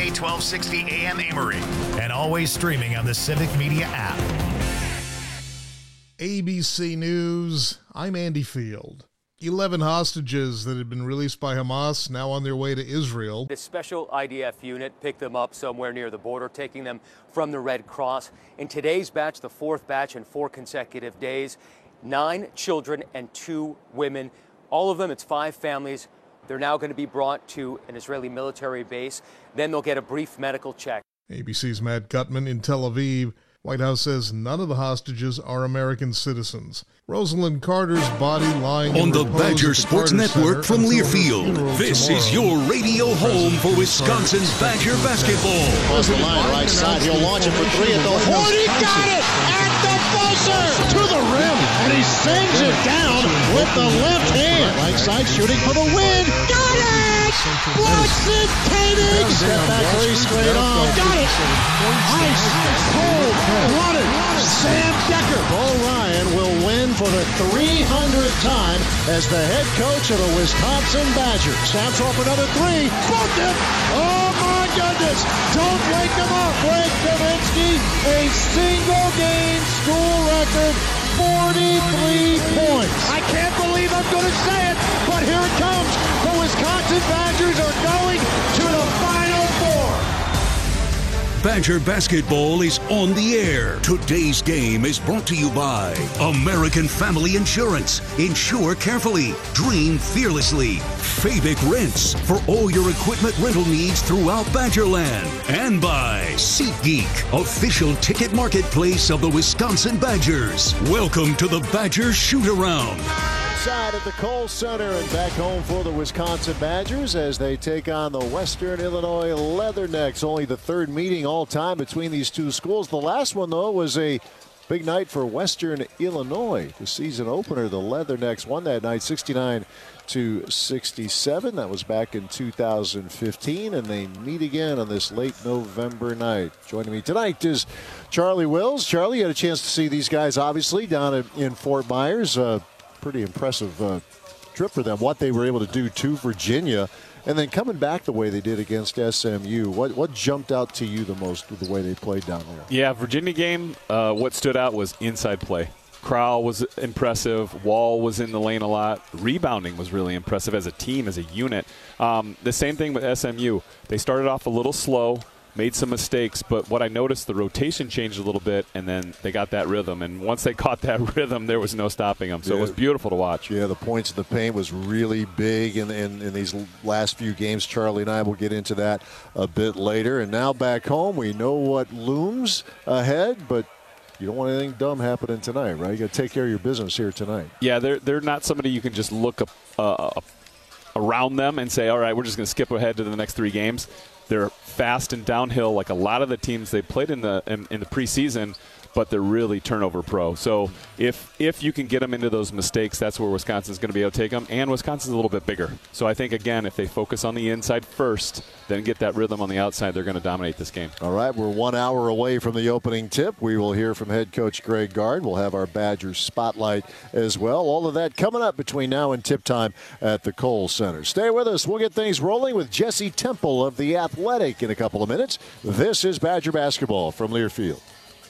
Cincinnati, 1260 AM Amory, and always streaming on the Civic Media app. ABC News, I'm Andy Field. 11 hostages that had been released by Hamas now on their way to Israel. This special IDF unit picked them up somewhere near the border, taking them from the Red Cross. In today's batch, the fourth batch in 4 consecutive days, 9 children and 2 women. All of them, it's 5 families. They're now going to be brought to an Israeli military base. Then they'll get a brief medical check. ABC's Matt Gutman in Tel Aviv. White House says none of the hostages are American citizens. Rosalind Carter's body lying on the Badger Sports Network from Learfield. This is your radio home for Wisconsin's Badger basketball. Across the line, right side, he'll launch it for 3 at the horn. He got it at the buzzer to the rim, and he sends it down with the left hand. Right side, shooting for the win. Got it! Watson Koenig! Step back 3 straight on. Got it! Ice cold blooded Sam Decker. Bo Ryan will win for the 300th time as the head coach of the Wisconsin Badgers. Snaps off another 3. Booked it! Oh my goodness! Don't wake him up, Greg Kaminsky. A single game school record, 43 points. I can't believe I'm going to say it, but here it comes. The Wisconsin Badgers are going to the Final Four. Badger basketball is on the air. Today's game is brought to you by American Family Insurance. Insure carefully. Dream fearlessly. Fabic Rents for all your equipment rental needs throughout Badgerland. And by SeatGeek, official ticket marketplace of the Wisconsin Badgers. Welcome to the Badger Shoot-Around. Side at the Kohl Center and back home for the Wisconsin Badgers as they take on the Western Illinois Leathernecks. Only the 3rd meeting all time between these two schools. The last one, though, was a big night for Western Illinois. The season opener, the Leathernecks won that night 69-67. That was back in 2015, and they meet again on this late November night. Joining me tonight is Charlie Wills. Charlie, you had a chance to see these guys, obviously, down in Fort Myers. Pretty impressive trip for them, what they were able to do to Virginia, and then coming back the way they did against SMU. What jumped out to you the most with the way they played down there? Yeah, Virginia game, what stood out was inside play. Crowell was impressive. Wall was in the lane a lot. Rebounding was really impressive as a team, as a unit. The same thing with SMU. They started off a little slow, made some mistakes, but what I noticed, the rotation changed a little bit, and then they got that rhythm. And once they caught that rhythm, there was no stopping them. So it was beautiful to watch. Yeah, the points in the paint was really big in these last few games. Charlie and I will get into that a bit later. And now back home, we know what looms ahead, but you don't want anything dumb happening tonight, right? You got to take care of your business here tonight. Yeah, they're not somebody you can just look up around them and say, all right, we're just going to skip ahead to the next 3 games. They're fast and downhill like a lot of the teams they played in the preseason, but they're really turnover pro. So if you can get them into those mistakes, that's where Wisconsin's going to be able to take them. And Wisconsin's a little bit bigger. So I think, again, if they focus on the inside first, then get that rhythm on the outside, they're going to dominate this game. All right, we're 1 hour away from the opening tip. We will hear from head coach Greg Gard. We'll have our Badgers spotlight as well. All of that coming up between now and tip time at the Kohl Center. Stay with us. We'll get things rolling with Jesse Temple of The Athletic in a couple of minutes. This is Badger basketball from Learfield.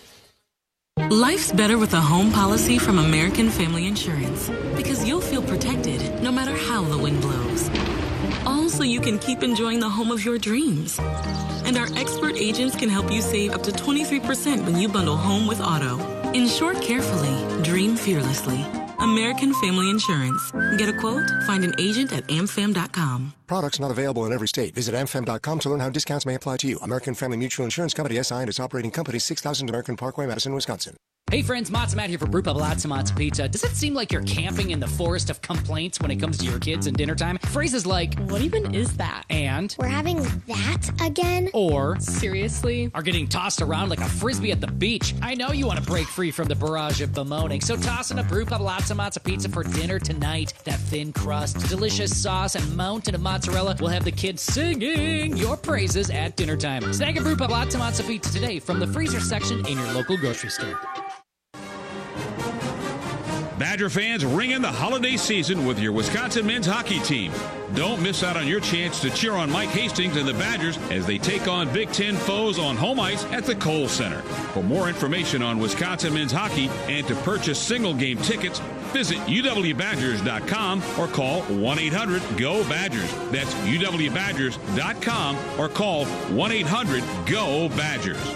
Life's better with a home policy from American Family Insurance because you'll feel protected no matter how the wind blows. All so you can keep enjoying the home of your dreams. And our expert agents can help you save up to 23% when you bundle home with auto. Insure carefully, dream fearlessly. American Family Insurance. Get a quote? Find an agent at amfam.com. Products not available in every state. Visit amfam.com to learn how discounts may apply to you. American Family Mutual Insurance Company, SI, and its operating company, 6000 American Parkway, Madison, Wisconsin. Hey friends, Matzo Matt here for Brewpub Lots of Matzo Pizza. Does it seem like you're camping in the forest of complaints when it comes to your kids and dinner time? Phrases like, what even is that? And, we're having that again? Or, seriously? Are getting tossed around like a frisbee at the beach. I know you want to break free from the barrage of bemoaning, so toss in a Brewpub Lots of Matzo Pizza for dinner tonight. That thin crust, delicious sauce, and mountain of mozzarella will have the kids singing your praises at dinner time. Snag a Brewpub Lots of Matzo Pizza today from the freezer section in your local grocery store. Badger fans, ring in the holiday season with your Wisconsin men's hockey team. Don't miss out on your chance to cheer on Mike Hastings and the Badgers as they take on Big Ten foes on home ice at the Kohl Center. For more information on Wisconsin men's hockey and to purchase single-game tickets, visit uwbadgers.com or call 1-800-GO-BADGERS. That's uwbadgers.com or call 1-800-GO-BADGERS.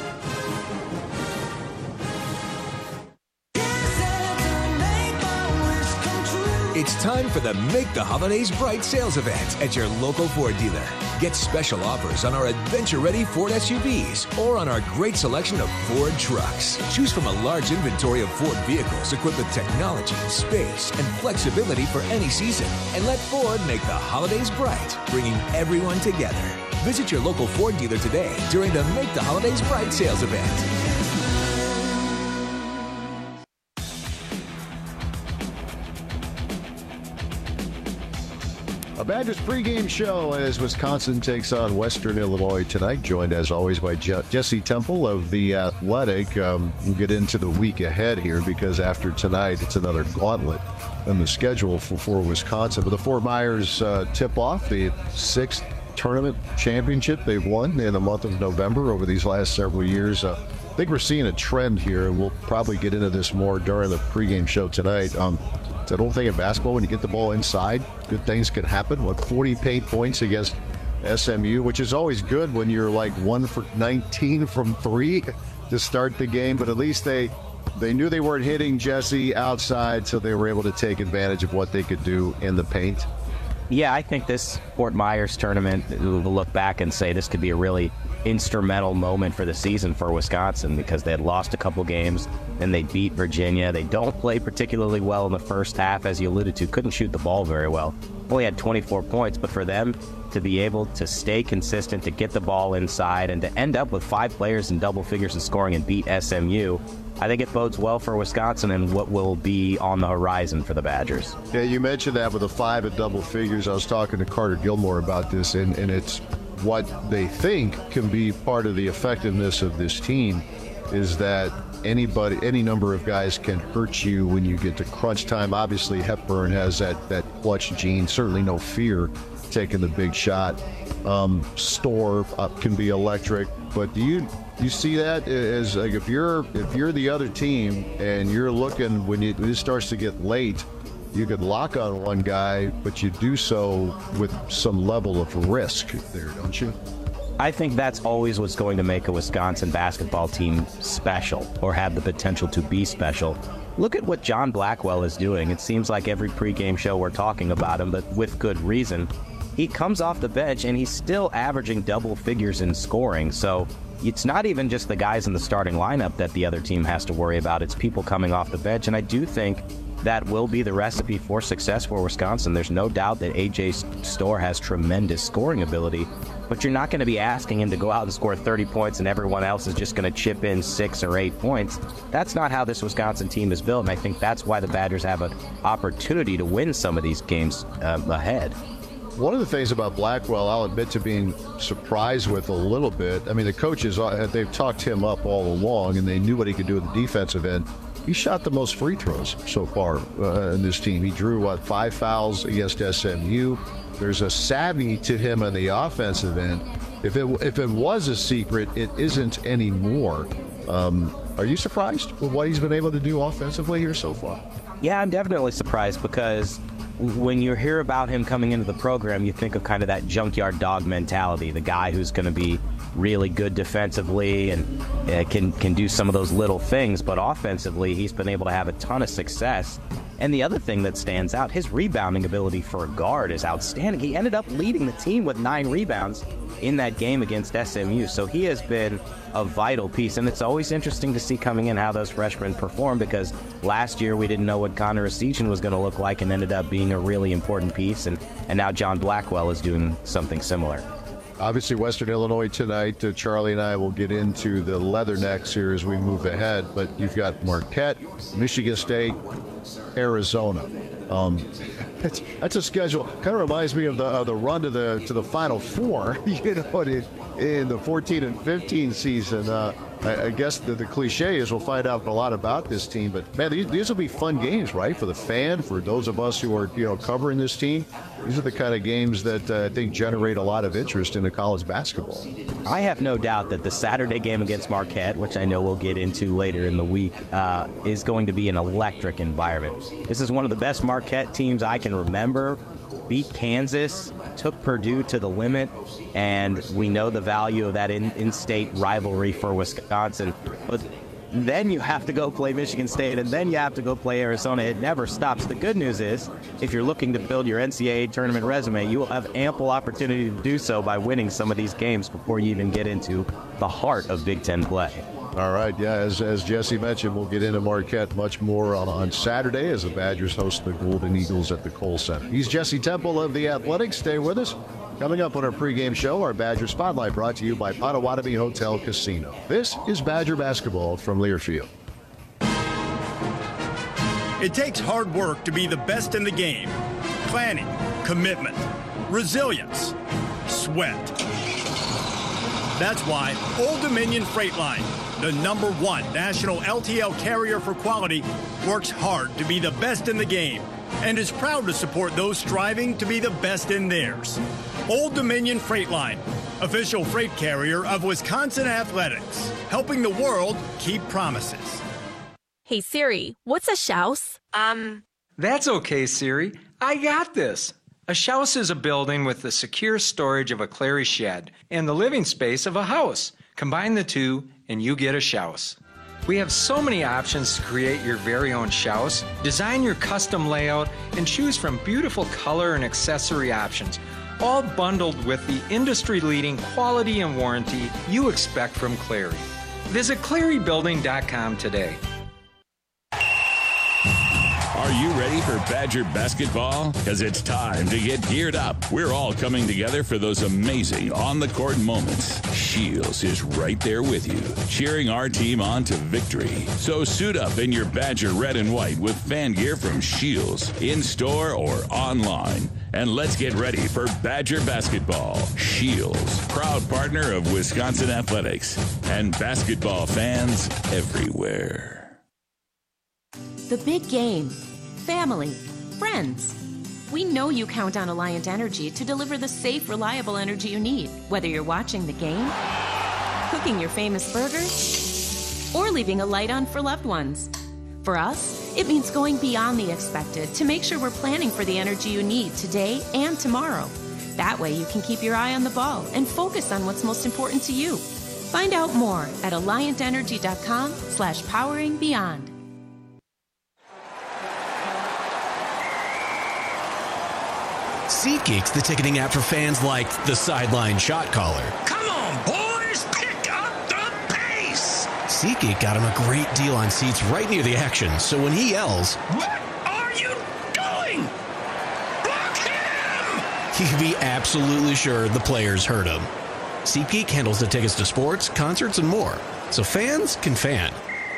It's time for the Make the Holidays Bright sales event at your local Ford dealer. Get special offers on our adventure-ready Ford SUVs or on our great selection of Ford trucks. Choose from a large inventory of Ford vehicles equipped with technology, space, and flexibility for any season. And let Ford make the holidays bright, bringing everyone together. Visit your local Ford dealer today during the Make the Holidays Bright sales event. A Badgers pregame show as Wisconsin takes on Western Illinois tonight, joined as always by Jesse Temple of The Athletic. We'll get into the week ahead here because after tonight, it's another gauntlet in the schedule for Wisconsin. But the Fort Myers tip-off, the 6th tournament championship they've won in the month of November over these last several years. I think we're seeing a trend here, and we'll probably get into this more during the pregame show tonight. It's that old thing in basketball, when you get the ball inside, good things can happen. 40 paint points against SMU, which is always good when you're like 1 for 19 from 3 to start the game. But at least they knew they weren't hitting Jesse outside, so they were able to take advantage of what they could do in the paint. Yeah, I think this Fort Myers tournament, we'll look back and say this could be a really instrumental moment for the season for Wisconsin because they had lost a couple games, then they beat Virginia. They don't play particularly well in the first half, as you alluded to. Couldn't shoot the ball very well. Only had 24 points, but for them to be able to stay consistent, to get the ball inside, and to end up with 5 players in double figures in scoring and beat SMU, I think it bodes well for Wisconsin and what will be on the horizon for the Badgers. Yeah, you mentioned that with the 5 in double figures. I was talking to Carter Gilmore about this, and it's what they think can be part of the effectiveness of this team is that any number of guys can hurt you when you get to crunch time. Obviously, Hepburn has that clutch gene, certainly no fear taking the big shot. Storr can be electric, but do you see that as like if you're the other team and you're looking when it starts to get late, you could lock on one guy, but you do so with some level of risk there, don't you? I think that's always what's going to make a Wisconsin basketball team special or have the potential to be special. Look at what John Blackwell is doing. It seems like every pregame show we're talking about him, but with good reason. He comes off the bench and he's still averaging double figures in scoring. So it's not even just the guys in the starting lineup that the other team has to worry about. It's people coming off the bench. And I do think that will be the recipe for success for Wisconsin. There's no doubt that A.J. Storr has tremendous scoring ability, but you're not going to be asking him to go out and score 30 points and everyone else is just going to chip in 6 or 8 points. That's not how this Wisconsin team is built, and I think that's why the Badgers have an opportunity to win some of these games ahead. One of the things about Blackwell, I'll admit to being surprised with a little bit. I mean, the coaches, they've talked him up all along, and they knew what he could do at the defensive end. He shot the most free throws so far in this team. He drew, 5 fouls against SMU. There's a savvy to him on the offensive end. If it was a secret, it isn't anymore. Are you surprised with what he's been able to do offensively here so far? Yeah, I'm definitely surprised because when you hear about him coming into the program, you think of kind of that junkyard dog mentality, the guy who's going to be really good defensively and can do some of those little things, but offensively he's been able to have a ton of success. And the other thing that stands out, his rebounding ability for a guard is outstanding. He ended up leading the team with 9 rebounds in that game against SMU, so he has been a vital piece. And it's always interesting to see coming in how those freshmen perform, because last year we didn't know what Connor Essegian was going to look like and ended up being a really important piece, and now John Blackwell is doing something similar. Obviously, Western Illinois tonight. Charlie and I will get into the Leathernecks here as we move ahead. But you've got Marquette, Michigan State, Arizona. That's a schedule. Kind of reminds me of the run to the Final Four. In the 14 and 15 season. I guess the cliche is we'll find out a lot about this team, but man, these will be fun games, right? For the fan, for those of us who are covering this team. These are the kind of games that I think generate a lot of interest in the college basketball. I have no doubt that the Saturday game against Marquette, which I know we'll get into later in the week, is going to be an electric environment. This is one of the best Marquette teams I can remember. Beat Kansas, took Purdue to the limit, and we know the value of that in-state rivalry for Wisconsin. But then you have to go play Michigan State, and then you have to go play Arizona. It never stops. The good news is, if you're looking to build your NCAA tournament resume, you will have ample opportunity to do so by winning some of these games before you even get into the heart of Big Ten play. All right, yeah, as Jesse mentioned, we'll get into Marquette much more on Saturday as the Badgers host the Golden Eagles at the Kohl Center. He's Jesse Temple of The Athletic. Stay with us. Coming up on our pregame show, our Badger Spotlight brought to you by Potawatomi Hotel Casino. This is Badger basketball from Learfield. It takes hard work to be the best in the game. Planning, commitment, resilience, sweat. That's why Old Dominion Freight Line, the #1 national LTL carrier for quality, works hard to be the best in the game and is proud to support those striving to be the best in theirs. Old Dominion Freight Line, official freight carrier of Wisconsin Athletics, helping the world keep promises. Hey Siri, what's a shouse? That's okay, Siri. I got this. A shouse is a building with the secure storage of a Clary shed and the living space of a house. Combine the two and you get a shouse. We have so many options to create your very own shouse, design your custom layout, and choose from beautiful color and accessory options, all bundled with the industry-leading quality and warranty you expect from Clary. Visit ClaryBuilding.com today. Are you ready for Badger basketball? Because it's time to get geared up. We're all coming together for those amazing on-the-court moments. Shields is right there with you, cheering our team on to victory. So suit up in your Badger red and white with fan gear from Shields, in-store or online. And let's get ready for Badger basketball. Shields, proud partner of Wisconsin Athletics and basketball fans everywhere. The big game. Family. Friends. We know you count on Alliant Energy to deliver the safe, reliable energy you need, whether you're watching the game, cooking your famous burgers, or leaving a light on for loved ones. For us, it means going beyond the expected to make sure we're planning for the energy you need today and tomorrow. That way you can keep your eye on the ball and focus on what's most important to you. Find out more at AlliantEnergy.com/poweringbeyond. SeatGeek's the ticketing app for fans like the sideline shot caller. Come on, boys, pick up the pace! SeatGeek got him a great deal on seats right near the action, so when he yells, "What are you doing? Block him!" he can be absolutely sure the players heard him. SeatGeek handles the tickets to sports, concerts, and more, so fans can fan.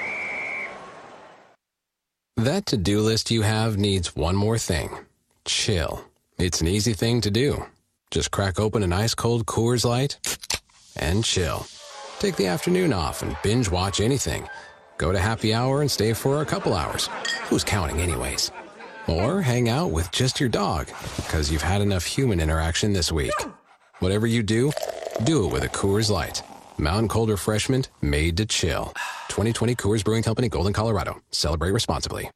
That to-do list you have needs one more thing. Chill. It's an easy thing to do. Just crack open an ice-cold Coors Light and chill. Take the afternoon off and binge watch anything. Go to happy hour and stay for a couple hours. Who's counting anyways? Or hang out with just your dog because you've had enough human interaction this week. Whatever you do it with a Coors Light. Mountain cold refreshment made to chill. 2020 Coors Brewing Company, Golden, Colorado. Celebrate responsibly.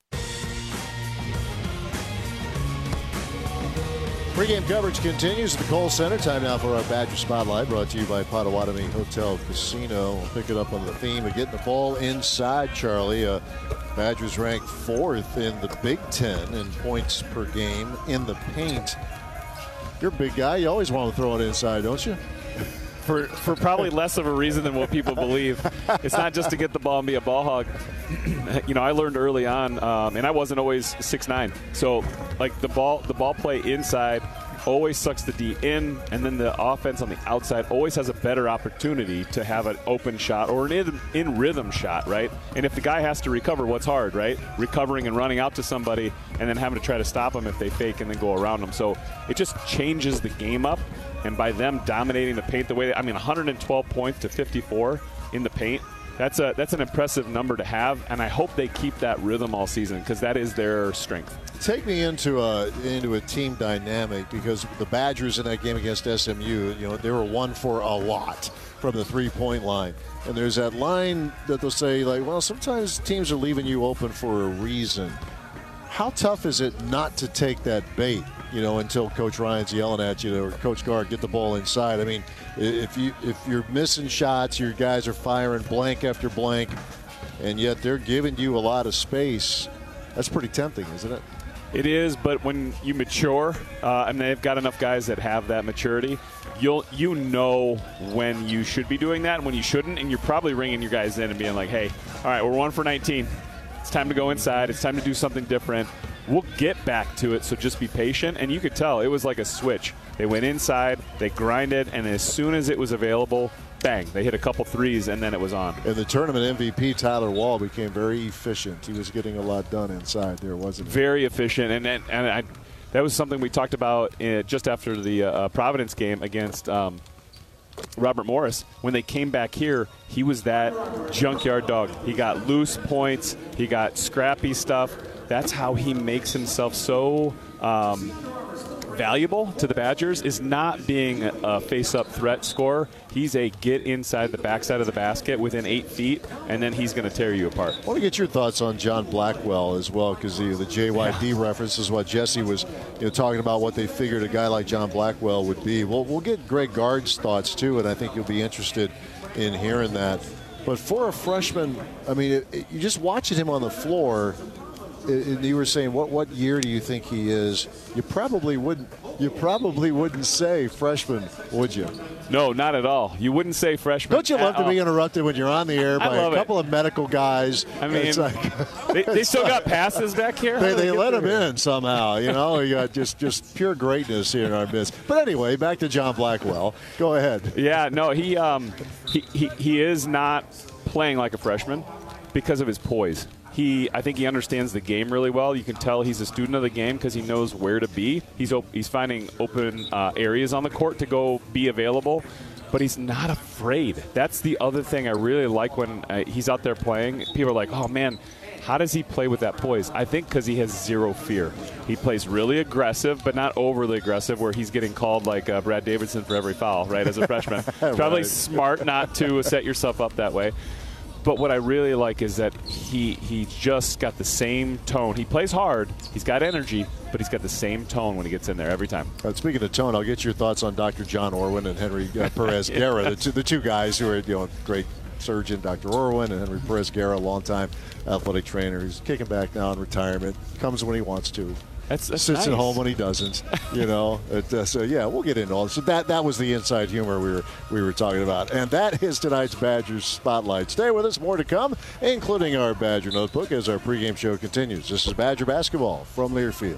Pre-game coverage continues at the Kohl Center. Time now for our Badger Spotlight, brought to you by Potawatomi Hotel Casino. We'll pick it up on the theme of getting the ball inside, Charlie. Badgers ranked 4th in the Big Ten in points per game in the paint. You're a big guy. You always want to throw it inside, don't you? For probably less of a reason than what people believe. It's not just to get the ball and be a ball hog. You know, I learned early on, and I wasn't always 6'9". So, like, the ball play inside always sucks the D in, and then the offense on the outside always has a better opportunity to have an open shot or an in-rhythm shot, right? And if the guy has to recover, what's hard, right? Recovering and running out to somebody and then having to try to stop them if they fake and then go around them. So it just changes the game up. And by them dominating the paint the way 112 points to 54 in the paint, That's an impressive number to have, and I hope they keep that rhythm all season because that is their strength. Take me into a team dynamic, because the Badgers in that game against SMU, they were one for a lot from the three-point line. And there's that line that they'll say, like, well, sometimes teams are leaving you open for a reason. How tough is it not to take that bait, until Coach Ryan's yelling at you, or Coach Gard, get the ball inside? I mean, if you're missing shots, your guys are firing blank after blank, and yet they're giving you a lot of space, that's pretty tempting, isn't it? It is, but when you mature, and they've got enough guys that have that maturity, you know when you should be doing that and when you shouldn't, and you're probably ringing your guys in and being like, hey, all right, we're 1 for 19. It's time to go inside. It's time to do something different. We'll get back to it, so just be patient. And you could tell it was like a switch. They went inside, they grinded, and as soon as it was available, bang, they hit a couple threes, and then it was on. And the tournament MVP, Tyler Wall, became very efficient. He was getting a lot done inside there, wasn't he? Very efficient, and that was something we talked about just after the Providence game against Robert Morris. When they came back here, he was that junkyard dog. He got loose points. He got scrappy stuff. That's how he makes himself so valuable to the Badgers, is not being a face-up threat scorer. He's a get inside the backside of the basket within 8 feet, and then he's going to tear you apart. I want to get your thoughts on John Blackwell as well, because the JYD reference is what Jesse was talking about, what they figured a guy like John Blackwell would be. We'll get Greg Gard's thoughts, too, and I think you'll be interested in hearing that. But for a freshman, I mean, you just watching him on the floor, you were saying, what year do you think he is? You probably wouldn't say freshman, would you? No, not at all. You wouldn't say freshman. Don't you love to be interrupted when you're on the air by a couple of medical guys? I mean, they still got passes back here. They let him in somehow. You got just pure greatness here in our midst. But anyway, back to John Blackwell. Go ahead. Yeah, no, he is not playing like a freshman because of his poise. I think he understands the game really well. You can tell he's a student of the game because he knows where to be. He's finding open areas on the court to go be available, but he's not afraid. That's the other thing I really like when he's out there playing. People are like, oh, man, how does he play with that poise? I think because he has zero fear. He plays really aggressive, but not overly aggressive, where he's getting called like Brad Davidson for every foul, right, as a freshman. Probably smart not to set yourself up that way. But what I really like is that he just got the same tone. He plays hard. He's got energy, but he's got the same tone when he gets in there every time. Speaking of tone, I'll get your thoughts on Dr. John Orwin and Henry Perez-Guerra, the two guys who are great surgeon, Dr. Orwin, and Henry Perez-Guerra, longtime athletic trainer. He's kicking back now in retirement. Comes when he wants to. That's sits nice. at home when he doesn't, So yeah, we'll get into all this. So that was the inside humor we were talking about, and that is tonight's Badgers Spotlight. Stay with us, more to come, including our Badger Notebook as our pregame show continues. This is Badger Basketball from Learfield.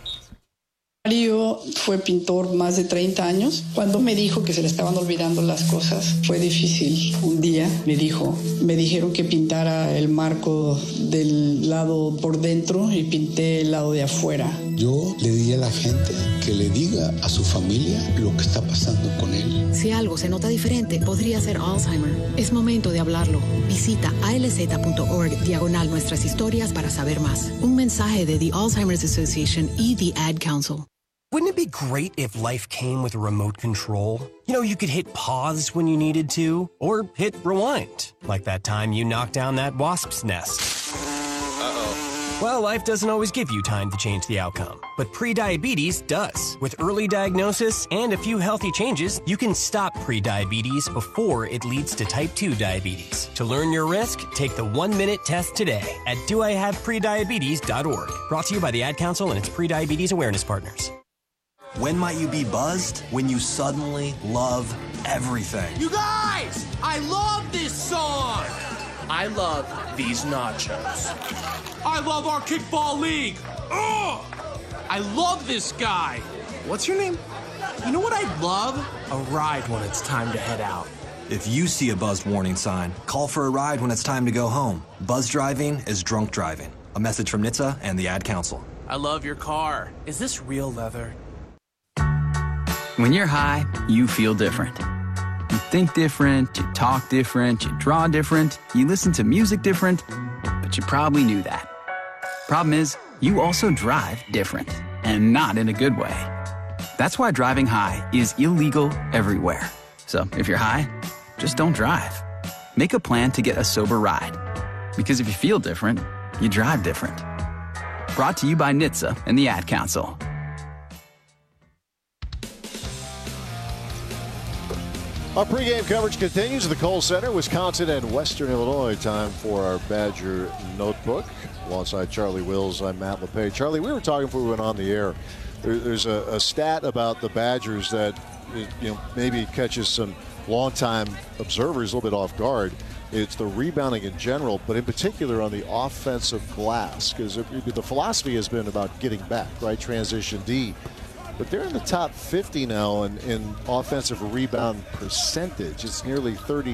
Mario fue pintor más de 30 años. Cuando me dijo que se le estaban olvidando las cosas, fue difícil. Un día me dijeron que pintara el marco del lado por dentro y pinté el lado de afuera. Yo le di a la gente que le diga a su familia lo que está pasando con él. Si algo se nota diferente, podría ser Alzheimer. Es momento de hablarlo. Visita alz.org/nuestras historias para saber más. Un mensaje de The Alzheimer's Association y The Ad Council. Wouldn't it be great if life came with a remote control? You could hit pause when you needed to, or hit rewind, like that time you knocked down that wasp's nest. Uh-oh. Well, life doesn't always give you time to change the outcome, but prediabetes does. With early diagnosis and a few healthy changes, you can stop prediabetes before it leads to type 2 diabetes. To learn your risk, take the 1-minute test today at doihaveprediabetes.org. Brought to you by the Ad Council and its prediabetes awareness partners. When might you be buzzed? When you suddenly love everything. You guys! I love this song! I love these nachos. I love our kickball league. Ugh! I love this guy. What's your name? You know what I love? A ride when it's time to head out. If you see a buzzed warning sign, call for a ride when it's time to go home. Buzz driving is drunk driving. A message from NHTSA and the Ad Council. I love your car. Is this real leather? When you're high, you feel different. You think different, you talk different, you draw different, you listen to music different, but you probably knew that. Problem is, you also drive different, and not in a good way. That's why driving high is illegal everywhere. So if you're high, just don't drive. Make a plan to get a sober ride. Because if you feel different, you drive different. Brought to you by NHTSA and the Ad Council. Our pregame coverage continues at the Kohl Center, Wisconsin and Western Illinois. Time for our Badger Notebook. Alongside Charlie Wills, I'm Matt LePage. Charlie, we were talking before we went on the air. There's a stat about the Badgers that maybe catches some longtime observers a little bit off guard. It's the rebounding in general, but in particular on the offensive glass, because the philosophy has been about getting back, right? Transition D. But they're in the top 50 now in offensive rebound percentage. It's nearly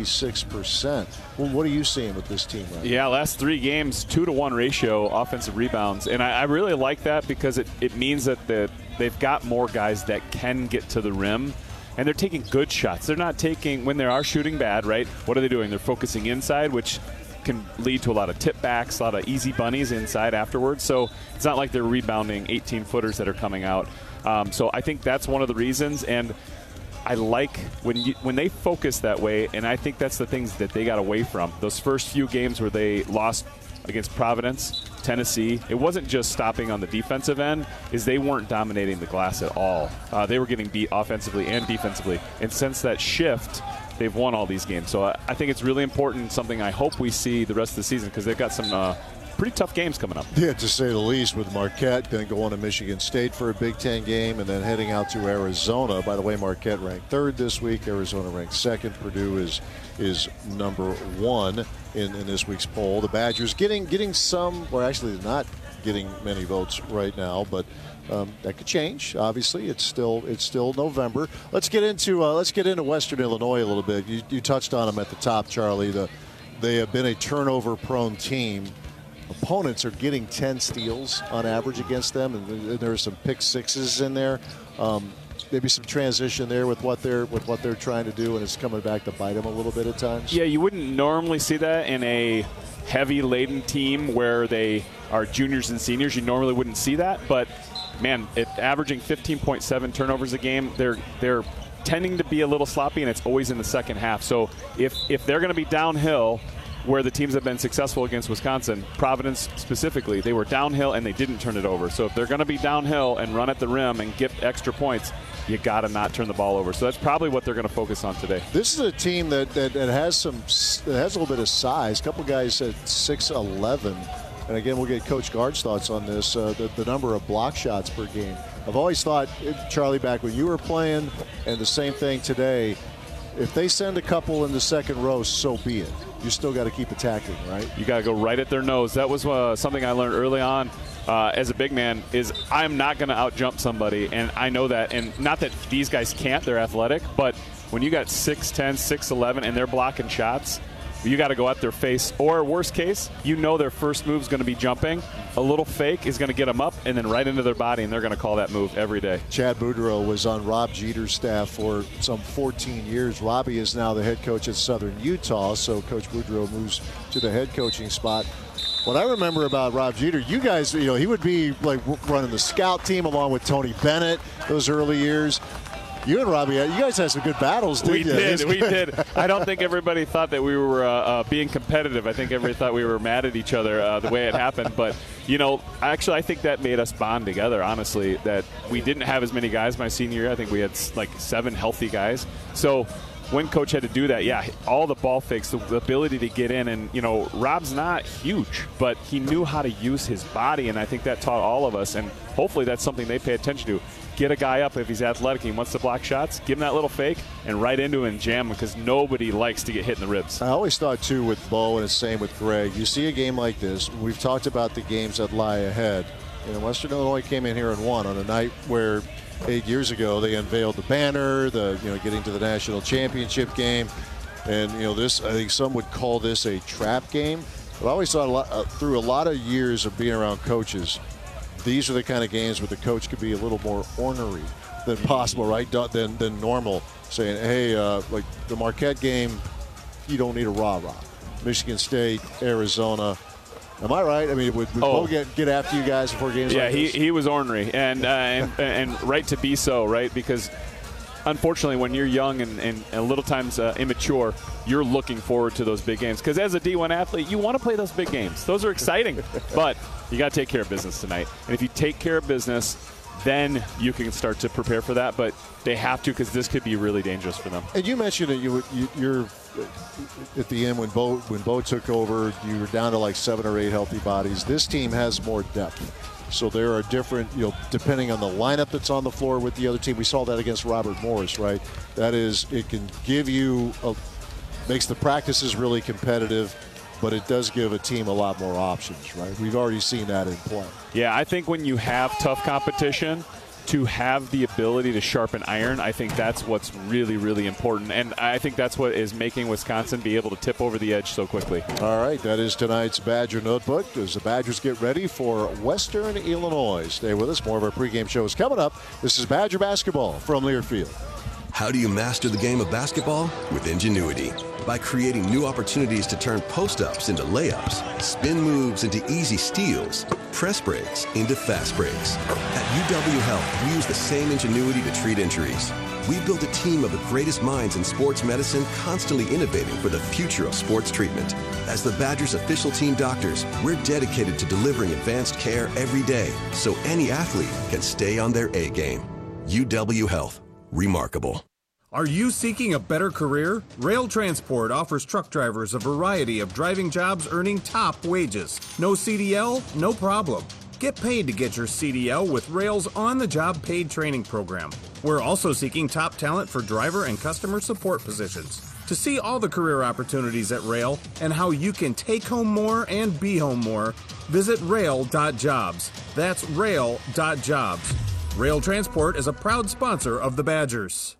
36%. Well, what are you seeing with this team right now? Last 3 games, 2-to-1 ratio offensive rebounds. And I really like that because it means that they've got more guys that can get to the rim. And they're taking good shots. They're not taking, when they are shooting bad, right? What are they doing? They're focusing inside, which can lead to a lot of tip backs, a lot of easy bunnies inside afterwards. So it's not like they're rebounding 18-footers that are coming out. So I think that's one of the reasons, and I like when they focus that way, and I think that's the things that they got away from. Those first few games where they lost against Providence, Tennessee, it wasn't just stopping on the defensive end, is they weren't dominating the glass at all. They were getting beat offensively and defensively, and since that shift, they've won all these games. So I think it's really important, something I hope we see the rest of the season, because they've got some pretty tough games coming up. Yeah, to say the least, with Marquette going to go on to Michigan State for a Big Ten game and then heading out to Arizona. By the way, Marquette ranked 3rd this week. Arizona ranked 2nd. Purdue is number 1 in this week's poll. The Badgers getting some, or actually not getting many votes right now, but that could change. Obviously, it's still November. Let's get into Western Illinois a little bit. You touched on them at the top, Charlie. They have been a turnover-prone team. Opponents are getting 10 steals on average against them, and there are some pick sixes in there. Maybe some transition there with what they're trying to do, and it's coming back to bite them a little bit at times. Yeah, you wouldn't normally see that in a heavy laden team where they are juniors and seniors. You normally wouldn't see that, but man, averaging 15.7 turnovers a game, they're tending to be a little sloppy, and it's always in the second half. So if they're going to be downhill, where the teams have been successful against Wisconsin, Providence specifically, they were downhill and they didn't turn it over. So if they're going to be downhill and run at the rim and get extra points, you got to not turn the ball over. So that's probably what they're going to focus on today. This is a team that has a little bit of size. A couple guys at 6'11", and again, we'll get Coach Guard's thoughts on this. The number of block shots per game. I've always thought, Charlie, back when you were playing, and the same thing today, if they send a couple in the second row, so be it. You still got to keep attacking, right? You got to go right at their nose. That was something I learned early on as a big man, is I'm not going to out-jump somebody, and I know that. And not that these guys can't, they're athletic, but when you got 6'10", 6'11", and they're blocking shots, you got to go at their face. Or worst case, you know their first move is going to be jumping. A little fake is going to get them up and then right into their body, and they're going to call that move every day. Chad Boudreau was on Rob Jeter's staff for some 14 years. Robbie is now the head coach at Southern Utah, so Coach Boudreau moves to the head coaching spot. What I remember about Rob Jeter, you guys, he would be like running the scout team along with Tony Bennett those early years. You and Robbie, you guys had some good battles, didn't you? We did. I don't think everybody thought that we were being competitive. I think everybody thought we were mad at each other the way it happened. But, actually I think that made us bond together, honestly, that we didn't have as many guys my senior year. I think we had like 7 healthy guys. So when Coach had to do that, all the ball fakes, the ability to get in. And, Rob's not huge, but he knew how to use his body, and I think that taught all of us. And hopefully that's something they pay attention to. Get a guy up if he's athletic, he wants to block shots, give him that little fake, and right into him and jam him, because nobody likes to get hit in the ribs. I always thought, too, with Bo, and the same with Greg, you see a game like this, we've talked about the games that lie ahead. Western Illinois came in here and won on a night where 8 years ago they unveiled the banner, getting to the national championship game. And, this, I think some would call this a trap game. But I always thought through a lot of years of being around coaches, these are the kind of games where the coach could be a little more ornery than possible, right? Than normal, saying, hey, the Marquette game, you don't need a rah-rah. Michigan State, Arizona. Am I right? I mean, would Bo get after you guys before games like this? Yeah, he was ornery, and right to be so, right? Because unfortunately, when you're young and a little times immature, you're looking forward to those big games. Because as a D1 athlete, you want to play those big games. Those are exciting. But you got to take care of business tonight. And if you take care of business, then you can start to prepare for that. But they have to, because this could be really dangerous for them. And you mentioned that you're at the end when Bo took over, you were down to like 7 or 8 healthy bodies. This team has more depth. So there are different, depending on the lineup that's on the floor with the other team. We saw that against Robert Morris, right? That is, it can give you, makes the practices really competitive, but it does give a team a lot more options, right? We've already seen that in play. Yeah, I think when you have tough competition, to have the ability to sharpen iron, I think that's what's really, really important. And I think that's what is making Wisconsin be able to tip over the edge so quickly. All right, that is tonight's Badger Notebook as the Badgers get ready for Western Illinois. Stay with us. More of our pregame show is coming up. This is Badger Basketball from Learfield. How do you master the game of basketball? With ingenuity. By creating new opportunities to turn post-ups into layups, spin moves into easy steals, press breaks into fast breaks. At UW Health, we use the same ingenuity to treat injuries. We built a team of the greatest minds in sports medicine, constantly innovating for the future of sports treatment. As the Badgers' official team doctors, we're dedicated to delivering advanced care every day so any athlete can stay on their A game. UW Health. Remarkable. Are you seeking a better career? Rail Transport offers truck drivers a variety of driving jobs earning top wages. No CDL? No problem. Get paid to get your CDL with Rail's on-the-job paid training program. We're also seeking top talent for driver and customer support positions. To see all the career opportunities at Rail and how you can take home more and be home more, visit rail.jobs. That's rail.jobs. Rail Transport is a proud sponsor of the Badgers.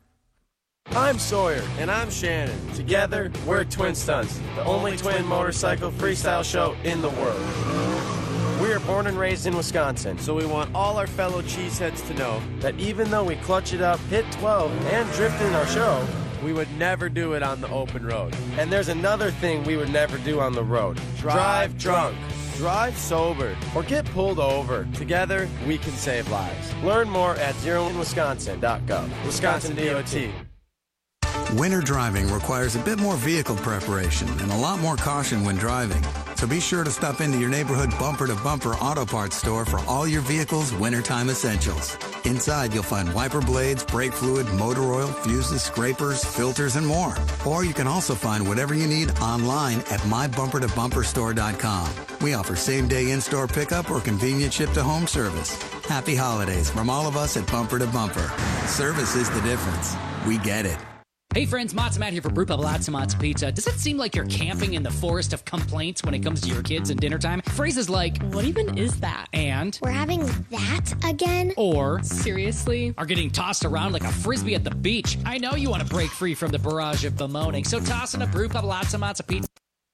I'm Sawyer. And I'm Shannon. Together, we're Twin Stunts, the only twin motorcycle freestyle show in the world. We are born and raised in Wisconsin, so we want all our fellow cheeseheads to know that even though we clutch it up, hit 12, and drift in our show, we would never do it on the open road. And there's another thing we would never do on the road. Drive drunk. Drive sober, or get pulled over. Together, we can save lives. Learn more at zeroinwisconsin.gov. Wisconsin DOT. Winter driving requires a bit more vehicle preparation and a lot more caution when driving. So be sure to stop into your neighborhood Bumper to Bumper auto parts store for all your vehicle's wintertime essentials. Inside, you'll find wiper blades, brake fluid, motor oil, fuses, scrapers, filters, and more. Or you can also find whatever you need online at mybumpertobumperstore.com. We offer same-day in-store pickup or convenient ship-to-home service. Happy holidays from all of us at Bumper to Bumper. Service is the difference. We get it. Hey friends, Matzo Matt here for Brew Pub Latza Matzo Pizza. Does it seem like you're camping in the forest of complaints when it comes to your kids and dinner time? Phrases like, what even is that? And, we're having that again? Or, seriously? Are getting tossed around like a frisbee at the beach. I know you want to break free from the barrage of bemoaning, so toss in a Brew Pub Latza Matzo Pizza.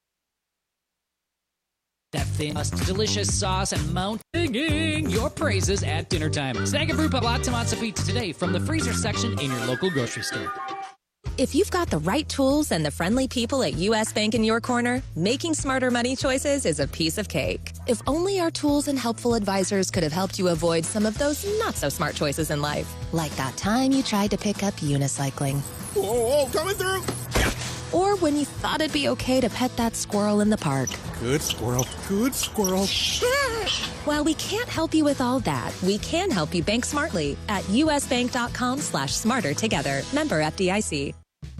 That thin, delicious sauce and mount singing your praises at dinner time. Snag a Brew Pub Latza Matzo Pizza today from the freezer section in your local grocery store. If you've got the right tools and the friendly people at U.S. Bank in your corner, making smarter money choices is a piece of cake. If only our tools and helpful advisors could have helped you avoid some of those not-so-smart choices in life. Like that time you tried to pick up unicycling. Whoa, coming through! Or when you thought it'd be okay to pet that squirrel in the park. Good squirrel, good squirrel. While we can't help you with all that, we can help you bank smartly at usbank.com/smartertogether. Member FDIC.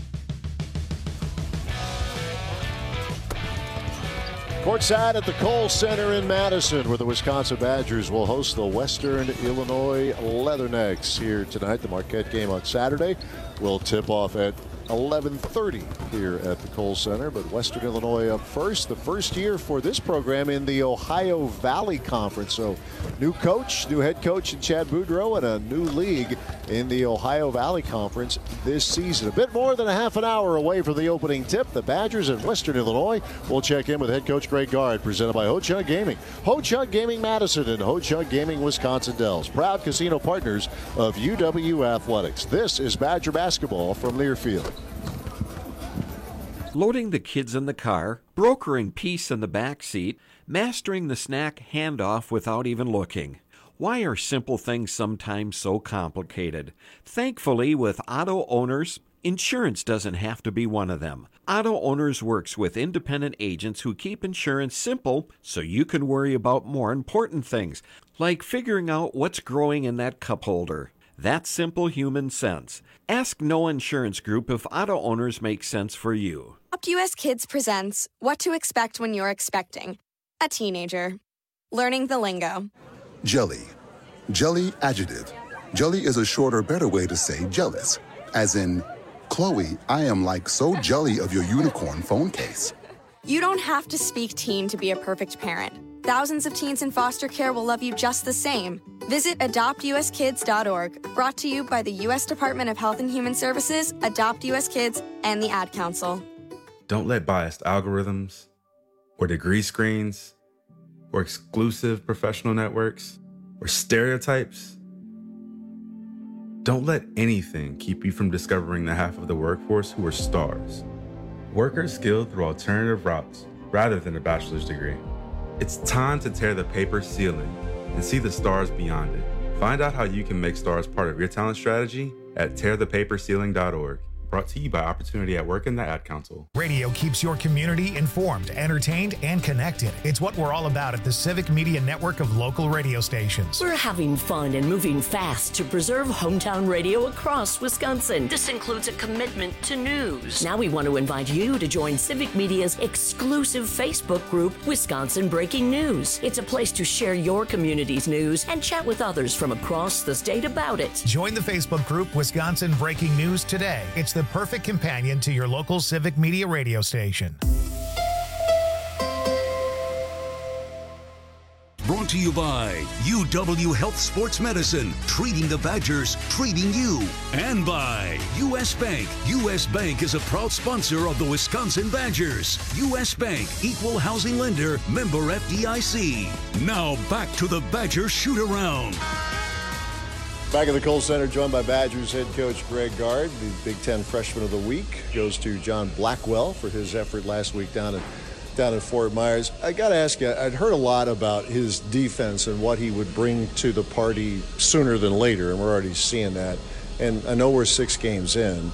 Courtside at the Kohl Center in Madison, where the Wisconsin Badgers will host the Western Illinois Leathernecks here tonight. The Marquette game on Saturday will tip off at 11:30 here at the Kohl Center, but Western Illinois up first. The first year for this program in the Ohio Valley Conference. So new coach, new head coach in Chad Boudreau, and a new league in the Ohio Valley Conference this season. A bit more than a half an hour away from the opening tip. The Badgers and Western Illinois will check in with head coach Greg Gard, presented by Ho Chunk Gaming. Ho Chunk Gaming Madison and Ho Chunk Gaming Wisconsin Dells, proud casino partners of UW Athletics. This is Badger Basketball from Learfield. loading the kids in the car, brokering peace in the back seat, mastering the snack handoff without even looking. Why are simple things sometimes so complicated? Thankfully, with Auto Owners, insurance doesn't have to be one of them. Auto Owners works with independent agents who keep insurance simple so you can worry about more important things, like figuring out what's growing in that cup holder. That's simple human sense. Ask No Insurance Group if Auto Owners make sense for you. Adopt US Kids presents What to Expect When You're Expecting a Teenager. Learning the lingo. Jelly. Jelly adjective. Jelly is a shorter, better way to say jealous. As in, Chloe, I am like so jelly of your unicorn phone case. You don't have to speak teen to be a perfect parent. Thousands of teens in foster care will love you just the same. Visit adoptuskids.org, brought to you by the U.S. Department of Health and Human Services, Adopt U.S. Kids, and the Ad Council. Don't let biased algorithms, or degree screens, or exclusive professional networks, or stereotypes. Don't let anything keep you from discovering the half of the workforce who are stars. Workers skilled through alternative routes rather than a bachelor's degree. It's time to tear the paper ceiling and see the stars beyond it. Find out how you can make stars part of your talent strategy at tearthepaperceiling.org. Brought to you by Opportunity at Work and the Ad Council. Radio keeps your community informed, entertained, and connected. It's what we're all about at the Civic Media Network of local radio stations. We're having fun and moving fast to preserve hometown radio across Wisconsin. This includes a commitment to news. Now we want to invite you to join Civic Media's exclusive Facebook group, Wisconsin Breaking News. It's a place to share your community's news and chat with others from across the state about it. Join the Facebook group, Wisconsin Breaking News today. It's the perfect companion to your local Civic Media radio station. Brought to you by UW Health Sports Medicine, treating the Badgers, treating you. And by U.S. Bank. U.S. Bank is a proud sponsor of the Wisconsin Badgers. U.S. Bank, equal housing lender, member FDIC. Now back to the Badgers shoot-around. Back at the Kohl Center, joined by Badgers head coach Greg Gard. The Big Ten Freshman of the Week goes to John Blackwell for his effort last week down in Fort Myers. I got to ask you, I'd heard a lot about his defense and what he would bring to the party sooner than later, and we're already seeing that. And I know we're 6 games in.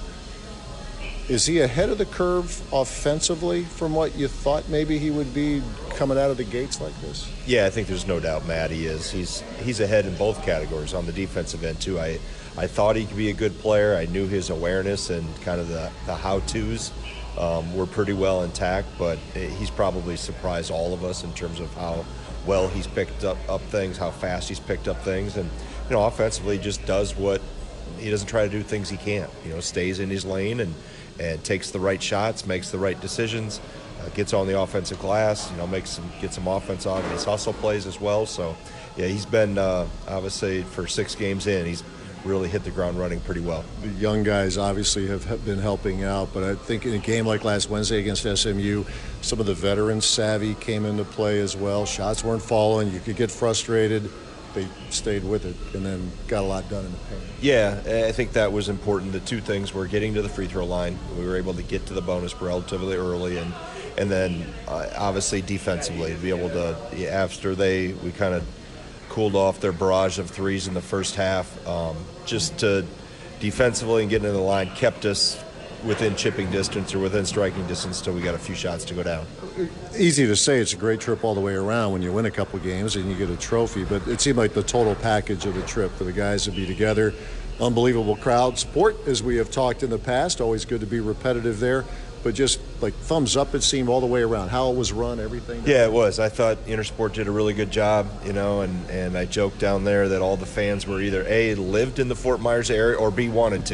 Is he ahead of the curve offensively from what you thought maybe he would be coming out of the gates like this? Yeah, I think there's no doubt, Matt, he is. He's ahead in both categories on the defensive end, too. I thought he could be a good player. I knew his awareness and kind of the how-tos were pretty well intact, but he's probably surprised all of us in terms of how well he's picked up things, how fast he's picked up things. And, offensively just does what he doesn't try to do things he can't. Stays in his lane and takes the right shots, makes the right decisions, gets on the offensive glass, gets some offense on his hustle plays as well. So, yeah, he's been, obviously, for 6 games in, he's really hit the ground running pretty well. The young guys obviously have been helping out, but I think in a game like last Wednesday against SMU, some of the veteran savvy came into play as well. Shots weren't falling. You could get frustrated. They stayed with it and then got a lot done in the paint. Yeah, I think that was important. The 2 things were getting to the free throw line. We were able to get to the bonus relatively early, and then obviously defensively to be able to, after we kind of cooled off their barrage of threes in the first half, just to defensively and getting to the line kept us within chipping distance or within striking distance until we got a few shots to go down. Easy to say it's a great trip all the way around when you win a couple games and you get a trophy, but it seemed like the total package of the trip for the guys to be together. Unbelievable crowd support, as we have talked in the past. Always good to be repetitive there, but just like thumbs up, it seemed all the way around. How it was run, everything. Yeah, it was. I thought Intersport did a really good job, and I joked down there that all the fans were either A, lived in the Fort Myers area, or B, wanted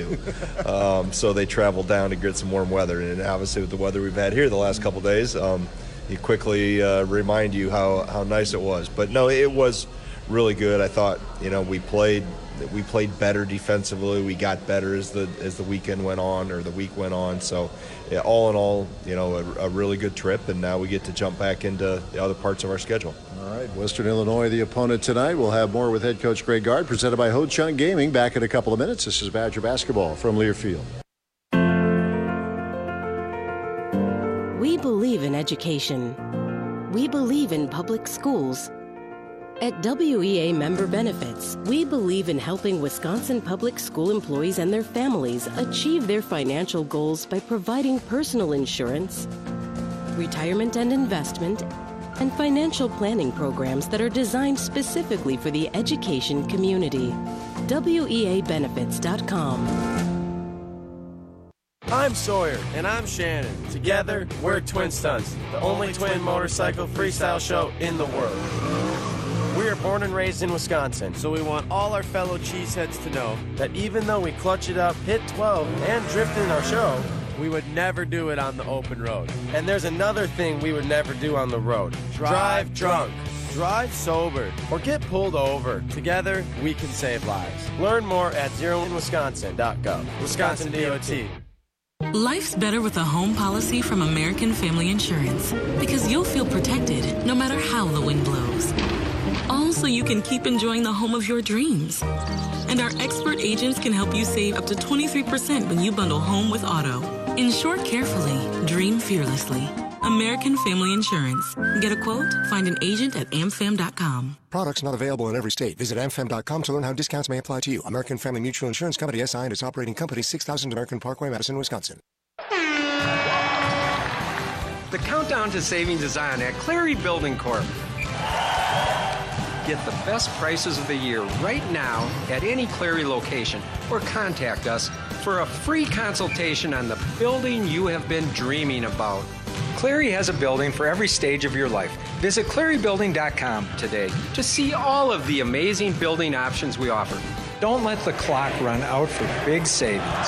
to. So they traveled down to get some warm weather, and obviously with the weather we've had here the last couple of days, you quickly remind you how nice it was. But no, it was really good. I thought, we played better defensively. We got better as the weekend went on, or the week went on. So, yeah, all in all, a really good trip, and now we get to jump back into the other parts of our schedule. All right, Western Illinois, the opponent tonight. We'll have more with head coach Greg Gard, presented by Ho Chunk Gaming. Back in a couple of minutes. This is Badger Basketball from Learfield. We believe in education. We believe in public schools. At WEA Member Benefits, we believe in helping Wisconsin public school employees and their families achieve their financial goals by providing personal insurance, retirement and investment, and financial planning programs that are designed specifically for the education community. WEAbenefits.com. I'm Sawyer. And I'm Shannon. Together, we're Twin Stunts, the only twin motorcycle freestyle show in the world. We are born and raised in Wisconsin, so we want all our fellow cheeseheads to know that even though we clutch it up, hit 12, and drift in our show, we would never do it on the open road. And there's another thing we would never do on the road. Drive drunk. Drive sober, or get pulled over. Together, we can save lives. Learn more at zeroinwisconsin.gov. Wisconsin DOT. Life's better with a home policy from American Family Insurance because you'll feel protected no matter how the wind blows. All so you can keep enjoying the home of your dreams. And our expert agents can help you save up to 23% when you bundle home with auto. Insure carefully, dream fearlessly. American Family Insurance. Get a quote? Find an agent at amfam.com. Products not available in every state. Visit amfam.com to learn how discounts may apply to you. American Family Mutual Insurance Company, SI, and its operating company, 6000 American Parkway, Madison, Wisconsin. The countdown to savings is on at Clary Building Corp. Get the best prices of the year right now at any Clary location or contact us for a free consultation on the building you have been dreaming about. Clary has a building for every stage of your life. Visit clarybuilding.com today to see all of the amazing building options we offer. Don't let the clock run out for big savings.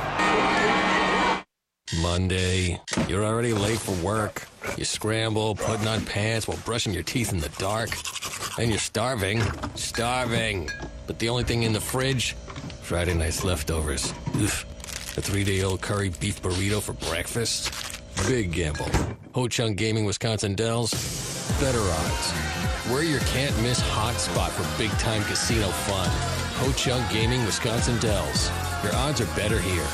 Monday, you're already late for work. You scramble, putting on pants while brushing your teeth in the dark. And you're starving. But the only thing in the fridge, Friday night's leftovers. Oof. A 3-day-old curry beef burrito for breakfast. Big gamble. Ho-Chunk Gaming Wisconsin Dells. Better odds. We're your can't-miss hot spot for big-time casino fun. Ho-Chunk Gaming Wisconsin Dells. Your odds are better here.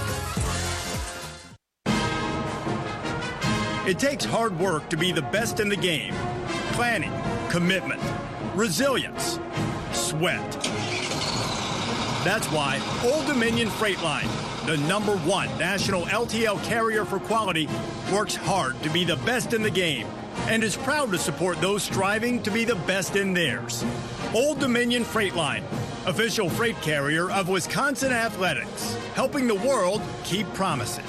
It takes hard work to be the best in the game. Planning, commitment, resilience, sweat. That's why Old Dominion Freight Line, the #1 national LTL carrier for quality, works hard to be the best in the game and is proud to support those striving to be the best in theirs. Old Dominion Freight Line, official freight carrier of Wisconsin Athletics, helping the world keep promises.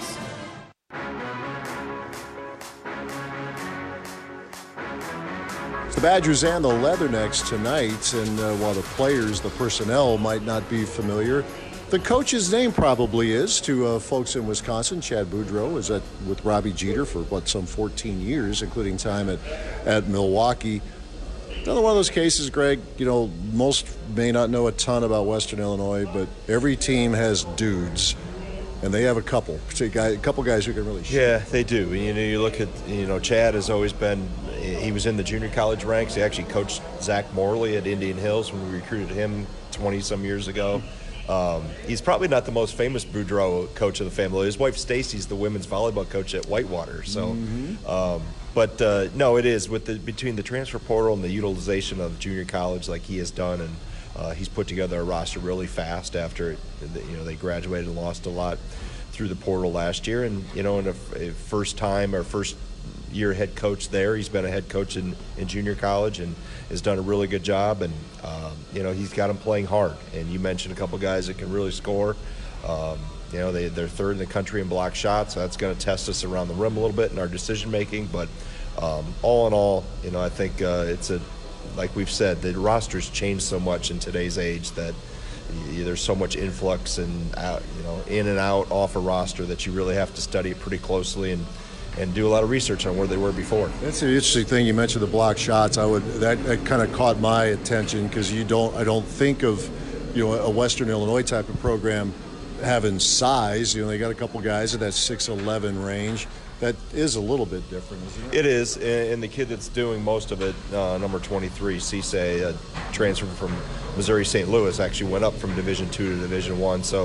The Badgers and the Leathernecks tonight, and while the players, the personnel might not be familiar, the coach's name probably is to folks in Wisconsin. Chad Boudreau was with Robbie Jeter for, some 14 years, including time at Milwaukee. Another one of those cases, Greg, most may not know a ton about Western Illinois, but every team has dudes. And they have a couple guys who can really shoot. Yeah, they do. You look at, Chad has always been, he was in the junior college ranks. He actually coached Zach Morley at Indian Hills when we recruited him 20-some years ago. He's probably not the most famous Boudreau coach of the family. His wife Stacy's the women's volleyball coach at Whitewater. So, no, it is between the transfer portal and the utilization of junior college like he has done, and he's put together a roster really fast after they graduated and lost a lot through the portal last year. And in a first year head coach there, he's been a head coach in junior college and has done a really good job. And he's got them playing hard. And you mentioned a couple guys that can really score. They're third in the country in block shots, so that's going to test us around the rim a little bit in our decision making. But all in all, I think it's like we've said, the roster's changed so much in today's age that there's so much influx and out, in and out off a roster that you really have to study it pretty closely and do a lot of research on where they were before. That's an interesting thing. You mentioned the block shots. That kind of caught my attention because I don't think of a Western Illinois type of program having size. They got a couple guys at that 6'11" range. That is a little bit different, isn't it? It is, and the kid that's doing most of it, number 23, Cisse, transferred from Missouri St. Louis, actually went up from Division II to Division I. So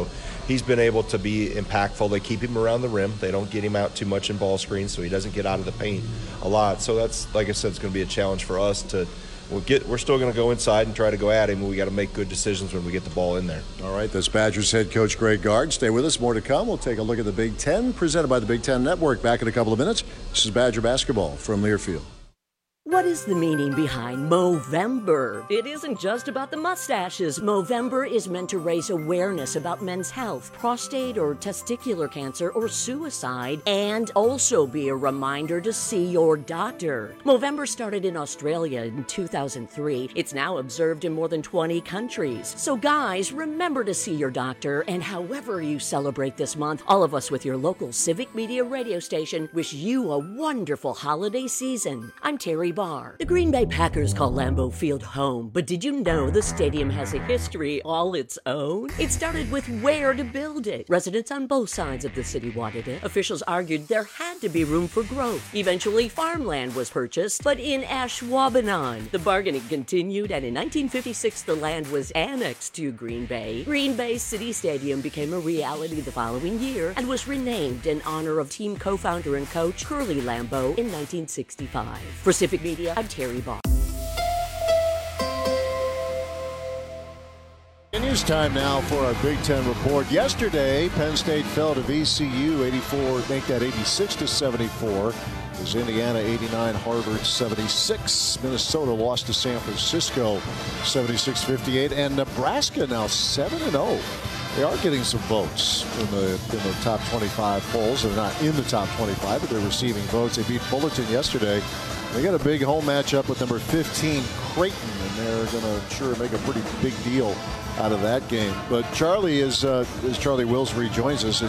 he's been able to be impactful. They keep him around the rim. They don't get him out too much in ball screens, so he doesn't get out of the paint a lot. So that's, like I said, it's going to be a challenge for us to we're still going to go inside and try to go at him, and we got to make good decisions when we get the ball in there. All right, that's Badgers head coach Greg Gard. Stay with us. More to come. We'll take a look at the Big Ten, presented by the Big Ten Network. Back in a couple of minutes. This is Badger basketball from Learfield. What is the meaning behind Movember? It isn't just about the mustaches. Movember is meant to raise awareness about men's health, prostate or testicular cancer, or suicide, and also be a reminder to see your doctor. Movember started in Australia in 2003. It's now observed in more than 20 countries. So guys, remember to see your doctor, and however you celebrate this month, all of us with your local Civic Media radio station wish you a wonderful holiday season. I'm Terry Barr. The Green Bay Packers call Lambeau Field home, but did you know the stadium has a history all its own? It started with where to build it. Residents on both sides of the city wanted it. Officials argued there had to be room for growth. Eventually, farmland was purchased, but in Ashwaubenon. The bargaining continued, and in 1956, the land was annexed to Green Bay. Green Bay City Stadium became a reality the following year and was renamed in honor of team co-founder and coach Curly Lambeau in 1965. For Civic Media, I'm Terry Barr. It is time now for our Big Ten report. Yesterday, Penn State fell to VCU 84, make that 86-74. It was Indiana 89, Harvard 76. Minnesota lost to San Francisco 76-58, and Nebraska now 7-0. They are getting some votes in the top 25 polls. They're not in the top 25, but they're receiving votes. They beat Fullerton yesterday. They got a big home matchup with number 15 Creighton, and they're going to sure make a pretty big deal out of that game. But Charlie, as Charlie Wills rejoins us,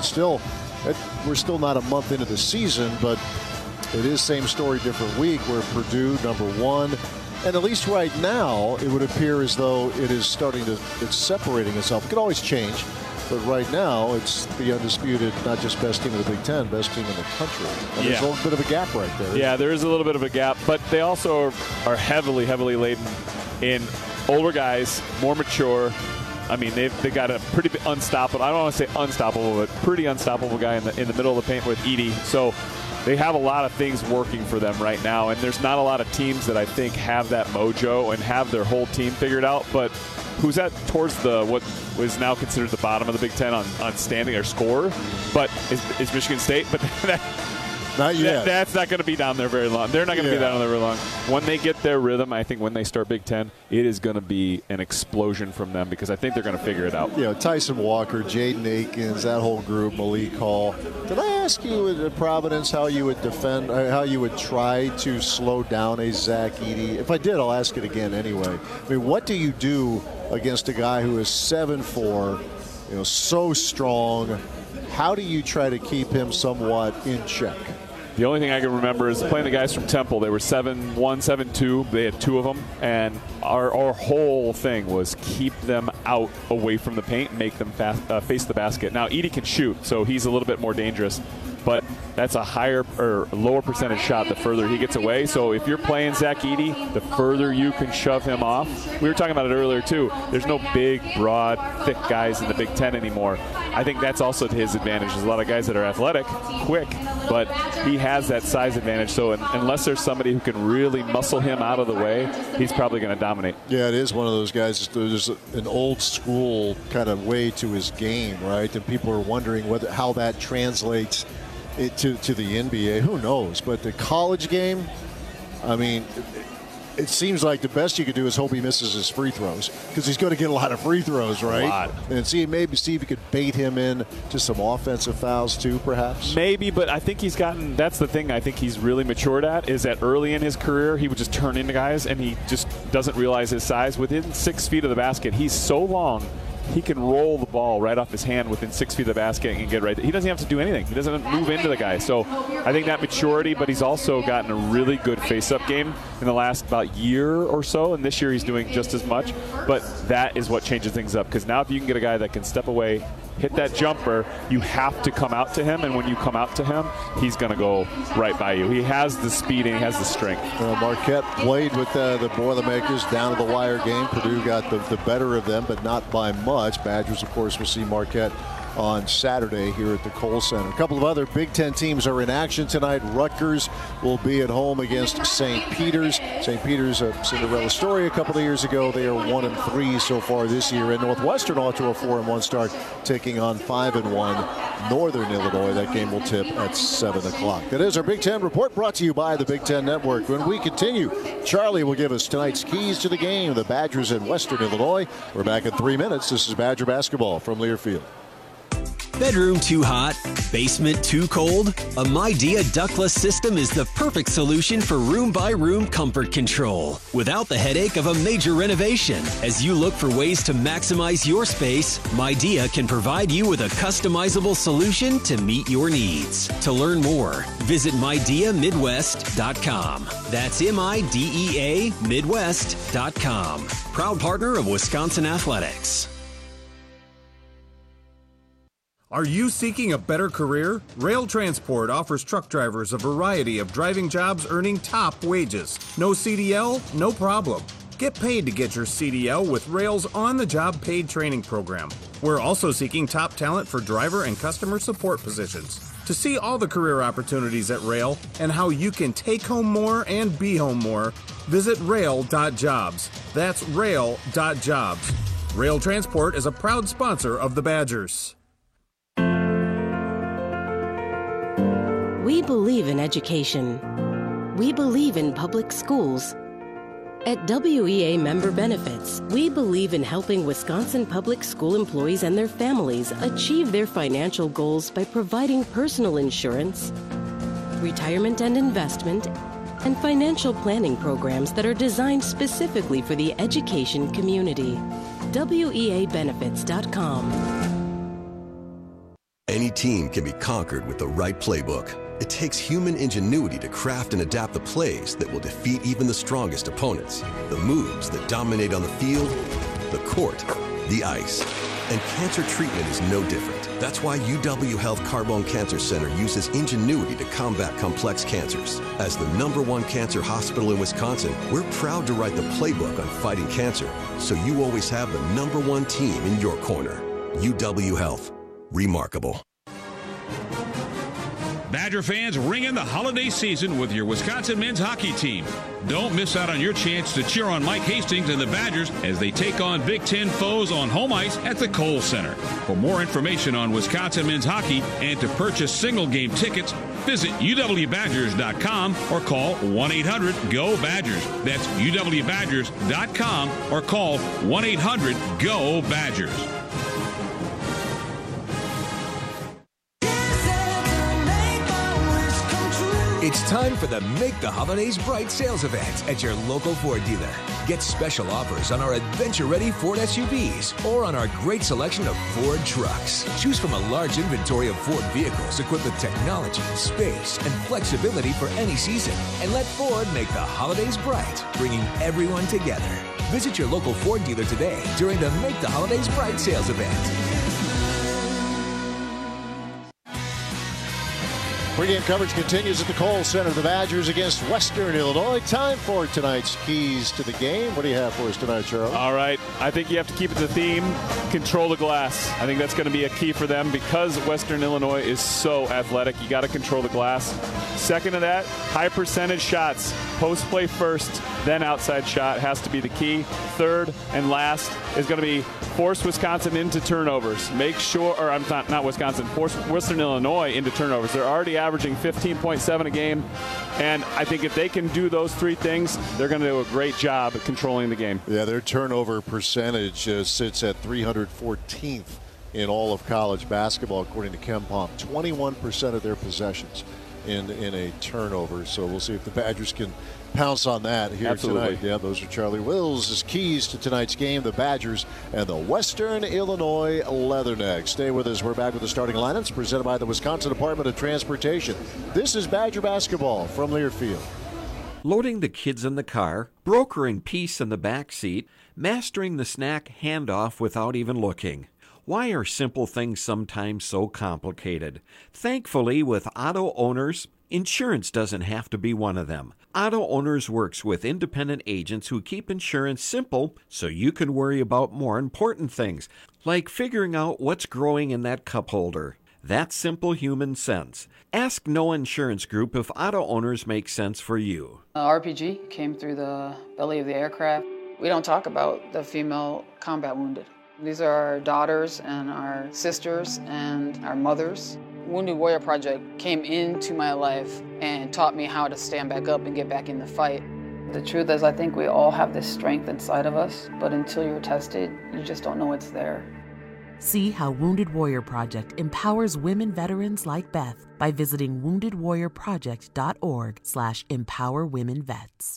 we're still not a month into the season, but it is same story, different week, where Purdue, number one, and at least right now, it would appear as though it's separating itself. It could always change, but right now, it's the undisputed, not just best team in the Big Ten, best team in the country. And there's a little bit of a gap right there. Yeah, there is a little bit of a gap, but they also are heavily, heavily laden in older guys, more mature. I mean, they got a pretty unstoppable, I don't want to say unstoppable, but pretty unstoppable guy in the middle of the paint with Edey. So they have a lot of things working for them right now, and there's not a lot of teams that I think have that mojo and have their whole team figured out. But who's at towards what was now considered the bottom of the Big Ten on standing or score, but is Michigan State. But not yet. That's not going to be down there very long. They're not going to be down there very long. When they get their rhythm, I think when they start Big Ten, it is going to be an explosion from them, because I think they're going to figure it out. Tyson Walker, Jaden Akins, that whole group, Malik Hall. Did I ask you at Providence how you would defend, how you would try to slow down a Zach Edey? If I did, I'll ask it again anyway. I mean, what do you do against a guy who is 7'4", so strong? How do you try to keep him somewhat in check? The only thing I can remember is playing the guys from Temple. They were 7'1", 7'2". They had two of them, and our whole thing was keep them out away from the paint and make them face the basket. Now, Edey can shoot, so he's a little bit more dangerous, but that's a higher or lower percentage shot the further he gets away. So if you're playing Zach Edey, the further you can shove him off. We were talking about it earlier, too. There's no big, broad, thick guys in the Big Ten anymore. I think that's also to his advantage. There's a lot of guys that are athletic, quick, but he has that size advantage. So unless there's somebody who can really muscle him out of the way, he's probably going to dominate. Yeah, it is one of those guys. There's an old school kind of way to his game, right? And people are wondering how that translates to the NBA. Who knows? But the college game, I mean, it seems like the best you could do is hope he misses his free throws, because he's going to get a lot of free throws, right? A lot. And see if you could bait him in to some offensive fouls too, perhaps. Maybe, but I think that's the thing I think he's really matured at, is that early in his career he would just turn into guys and he just doesn't realize his size. Within 6 feet of the basket, he's so long, he can roll the ball right off his hand within 6 feet of the basket and get right there. He doesn't have to do anything. He doesn't move into the guy. So I think that maturity, but he's also gotten a really good face-up game in the last about year or so, and this year he's doing just as much. But that is what changes things up, because now if you can get a guy that can step away, hit that jumper, you have to come out to him, and when you come out to him, he's going to go right by you. He has the speed and he has the strength. Marquette played with the Boilermakers down to the wire game. Purdue got the better of them, but not by much. Badgers, of course, will see Marquette on Saturday here at the Kohl Center. A couple of other Big Ten teams are in action tonight. Rutgers will be at home against St. Peter's. St. Peter's, a Cinderella story a couple of years ago. They are 1-3 so far this year. And Northwestern off to a 4-1 start, taking on 5-1 Northern Illinois. That game will tip at 7 o'clock. That is our Big Ten report, brought to you by the Big Ten Network. When we continue, Charlie will give us tonight's keys to the game. The Badgers in Western Illinois. We're back in 3 minutes. This is Badger basketball from Learfield. Bedroom too hot? Basement too cold? A Midea ductless system is the perfect solution for room-by-room comfort control, without the headache of a major renovation. As you look for ways to maximize your space, Midea can provide you with a customizable solution to meet your needs. To learn more, visit MideaMidwest.com. That's MIDEA Midwest.com. Proud partner of Wisconsin Athletics. Are you seeking a better career? Rail Transport offers truck drivers a variety of driving jobs earning top wages. No CDL? No problem. Get paid to get your CDL with Rail's on-the-job paid training program. We're also seeking top talent for driver and customer support positions. To see all the career opportunities at Rail and how you can take home more and be home more, visit rail.jobs. That's rail.jobs. Rail Transport is a proud sponsor of the Badgers. We believe in education. We believe in public schools. At WEA Member Benefits, we believe in helping Wisconsin public school employees and their families achieve their financial goals by providing personal insurance, retirement and investment, and financial planning programs that are designed specifically for the education community. WEAbenefits.com. Any team can be conquered with the right playbook. It takes human ingenuity to craft and adapt the plays that will defeat even the strongest opponents. The moves that dominate on the field, the court, the ice. And cancer treatment is no different. That's why UW Health Carbone Cancer Center uses ingenuity to combat complex cancers. As the #1 cancer hospital in Wisconsin, we're proud to write the playbook on fighting cancer, so you always have the #1 team in your corner. UW Health. Remarkable. Badger fans, ring in the holiday season with your Wisconsin men's hockey team. Don't miss out on your chance to cheer on Mike Hastings and the Badgers as they take on Big Ten foes on home ice at the Kohl Center. For more information on Wisconsin men's hockey and to purchase single-game tickets, visit uwbadgers.com or call 1-800-GO-BADGERS. That's uwbadgers.com or call 1-800-GO-BADGERS. It's time for the Make the Holidays Bright sales event at your local Ford dealer. Get special offers on our adventure-ready Ford SUVs or on our great selection of Ford trucks. Choose from a large inventory of Ford vehicles equipped with technology, space, and flexibility for any season. And let Ford make the holidays bright, bringing everyone together. Visit your local Ford dealer today during the Make the Holidays Bright sales event. Pre-game coverage continues at the Kohl Center. The Badgers against Western Illinois. Time for tonight's keys to the game. What do you have for us tonight, Charlie? All right. I think you have to keep it the theme. Control the glass. I think that's going to be a key for them because Western Illinois is so athletic. You got to control the glass. Second to that, high percentage shots. Post play first, then outside shot has to be the key. Third and last is going to be force Wisconsin into turnovers. Make sure, or I'm not Wisconsin, force Western Illinois into turnovers. They're already averaging 15.7 a game, and I think if they can do those three things, they're going to do a great job at controlling the game. Yeah, their turnover percentage sits at 314th in all of college basketball, according to KenPom. 21% of their possessions in a turnover. So we'll see if the Badgers can pounce on that here tonight. Yeah, those are Charlie Wills' keys to tonight's game, the Badgers and the Western Illinois Leathernecks. Stay with us. We're back with the starting lineups presented by the Wisconsin Department of Transportation. This is Badger basketball from Learfield. Loading the kids in the car, brokering peace in the back seat, mastering the snack handoff without even looking. Why are simple things sometimes so complicated? Thankfully, with auto owners, Insurance doesn't have to be one of them. Auto Owners works with independent agents who keep insurance simple so you can worry about more important things, like figuring out what's growing in that cup holder. That's simple human sense. Ask No Insurance Group if Auto Owners make sense for you. RPG came through the belly of the aircraft. We don't talk about the female combat wounded. These are our daughters and our sisters and our mothers. Wounded Warrior Project came into my life and taught me how to stand back up and get back in the fight. The truth is, I think we all have this strength inside of us, but until you're tested, you just don't know it's there. See how Wounded Warrior Project empowers women veterans like Beth by visiting woundedwarriorproject.org/empowerwomenvets.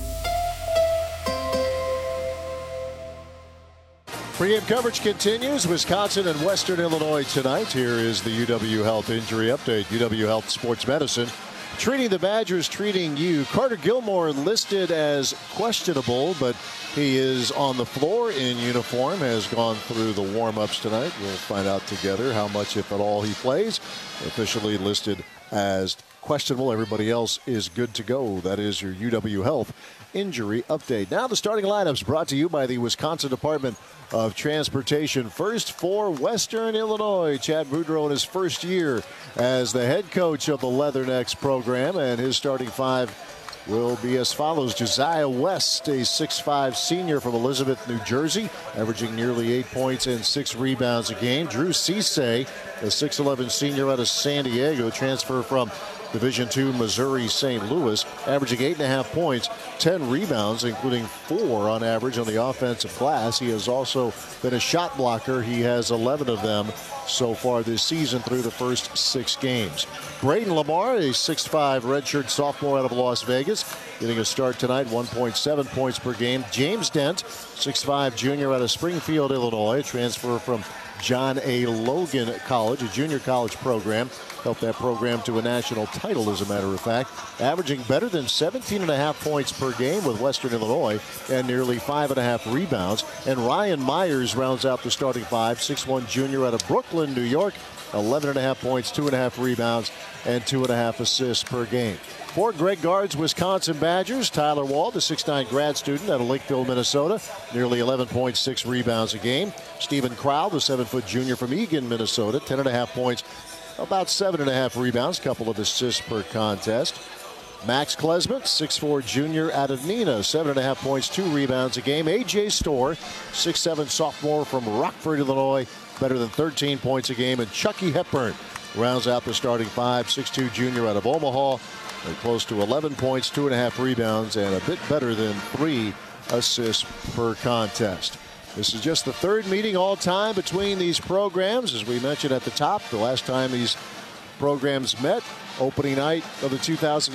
Pre-game coverage continues. Wisconsin and Western Illinois tonight. Here is the UW Health Injury Update. UW Health Sports Medicine treating the Badgers, treating you. Carter Gilmore listed as questionable, but he is on the floor in uniform, has gone through the warm-ups tonight. We'll find out together how much, if at all, he plays. Officially listed as questionable. Everybody else is good to go. That is your UW Health Injury Update. Now the starting lineups brought to you by the Wisconsin Department of Transportation. First for Western Illinois, Chad Boudreaux in his first year as the head coach of the Leathernecks program, and his starting five will be as follows. Josiah West, a 6'5 senior from Elizabeth, New Jersey, averaging nearly 8 points and 6 rebounds a game. Drew Cisse, a 6'11 senior out of San Diego, transfer from Division II Missouri St. Louis, averaging 8.5 points, 10 rebounds, including 4 on average on the offensive glass. He has also been a shot blocker. He has 11 of them so far this season through the first 6 games. Braden Lamar, a 6'5 redshirt sophomore out of Las Vegas, getting a start tonight, 1.7 points per game. James Dent, 6'5 junior out of Springfield, Illinois, transfer from John A. Logan College, a junior college program. Helped that program to a national title, as a matter of fact. Averaging better than 17.5 points per game with Western Illinois and nearly 5.5 rebounds. And Ryan Myers rounds out the starting five, 6'1 junior out of Brooklyn, New York. 11.5 points, 2.5 rebounds, and 2.5 assists per game. For Greg Gard's Wisconsin Badgers, Tyler Wald, a 6'9 grad student out of Lakeville, Minnesota, nearly 11.6 rebounds a game. Stephen Crowell, the 7-foot junior from Eagan, Minnesota, 10.5 points, about 7.5 rebounds, couple of assists per contest. Max Klesmit, 6'4 junior out of Neenah, 7.5 points, 2 rebounds a game. A.J. Storr, 6'7 sophomore from Rockford, Illinois, better than 13 points a game. And Chucky Hepburn rounds out the starting five, 6'2 junior out of Omaha, close to 11 points, 2.5 rebounds, and a bit better than 3 assists per contest. This is just the third meeting all time between these programs. As we mentioned at the top, the last time these programs met, opening night of the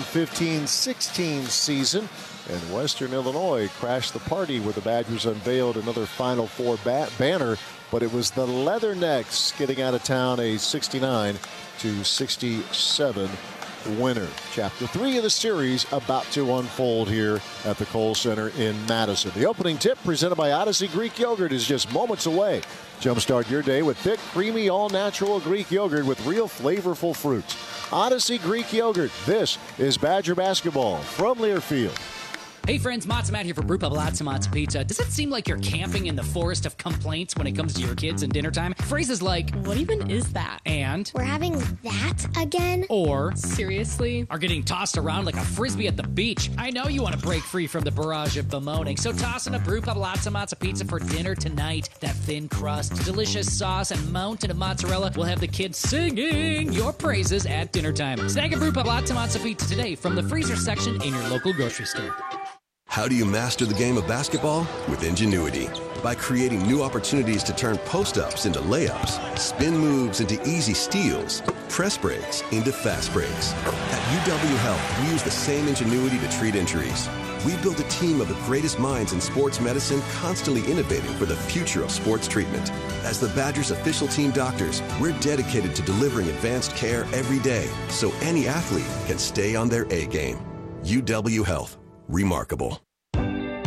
2015-16 season. And Western Illinois crashed the party where the Badgers unveiled another Final Four banner, but it was the Leathernecks getting out of town a 69-67 winner. Chapter 3 of the series about to unfold here at the Kohl Center in Madison. The opening tip presented by Odyssey Greek Yogurt is just moments away. Jumpstart your day with thick, creamy, all-natural Greek yogurt with real flavorful fruits. Odyssey Greek Yogurt. This is Badger basketball from Learfield. Hey friends, Matza Matt here for Brew Pub Latza Matza Pizza. Does it seem like you're camping in the forest of complaints when it comes to your kids and dinner time? Phrases like, what even is that? And, we're having that again? Or, seriously? Are getting tossed around like a frisbee at the beach. I know you want to break free from the barrage of bemoaning, so toss in a Brew Pub Latza Matza Pizza for dinner tonight. That thin crust, delicious sauce, and mountain of mozzarella will have the kids singing your praises at dinner time. Snag a Brew Pub Latza Matza Pizza today from the freezer section in your local grocery store. How do you master the game of basketball? With Ingenuity. By creating new opportunities to turn post-ups into layups, spin moves into easy steals, press breaks into fast breaks. At UW Health, we use the same ingenuity to treat injuries. We build a team of the greatest minds in sports medicine, constantly innovating for the future of sports treatment. As the Badgers' official team doctors, we're dedicated to delivering advanced care every day so any athlete can stay on their A game. UW Health. Remarkable.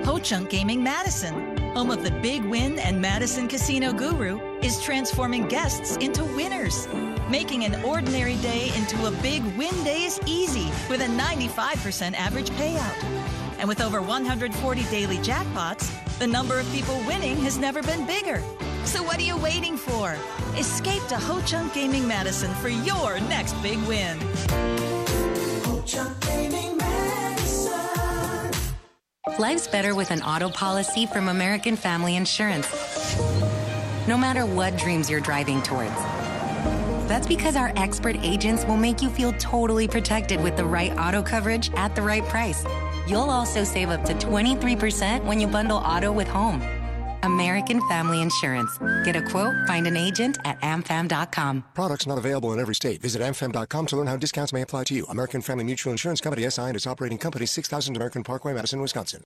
Ho-Chunk Gaming Madison, home of the Big Win and Madison Casino Guru, is transforming guests into winners. Making an ordinary day into a big win day is easy with a 95% average payout. And with over 140 daily jackpots, the number of people winning has never been bigger. So what are you waiting for? Escape to Ho-Chunk Gaming Madison for your next big win. Ho-Chunk Gaming Madison. Life's better with an auto policy from American Family Insurance. No matter what dreams you're driving towards. That's because our expert agents will make you feel totally protected with the right auto coverage at the right price. You'll also save up to 23% when you bundle auto with home. American Family Insurance. Get a quote, find an agent at amfam.com. Products not available in every state. Visit amfam.com to learn how discounts may apply to you. American Family Mutual Insurance Company, SI, and its operating company, 6000 American Parkway, Madison, Wisconsin.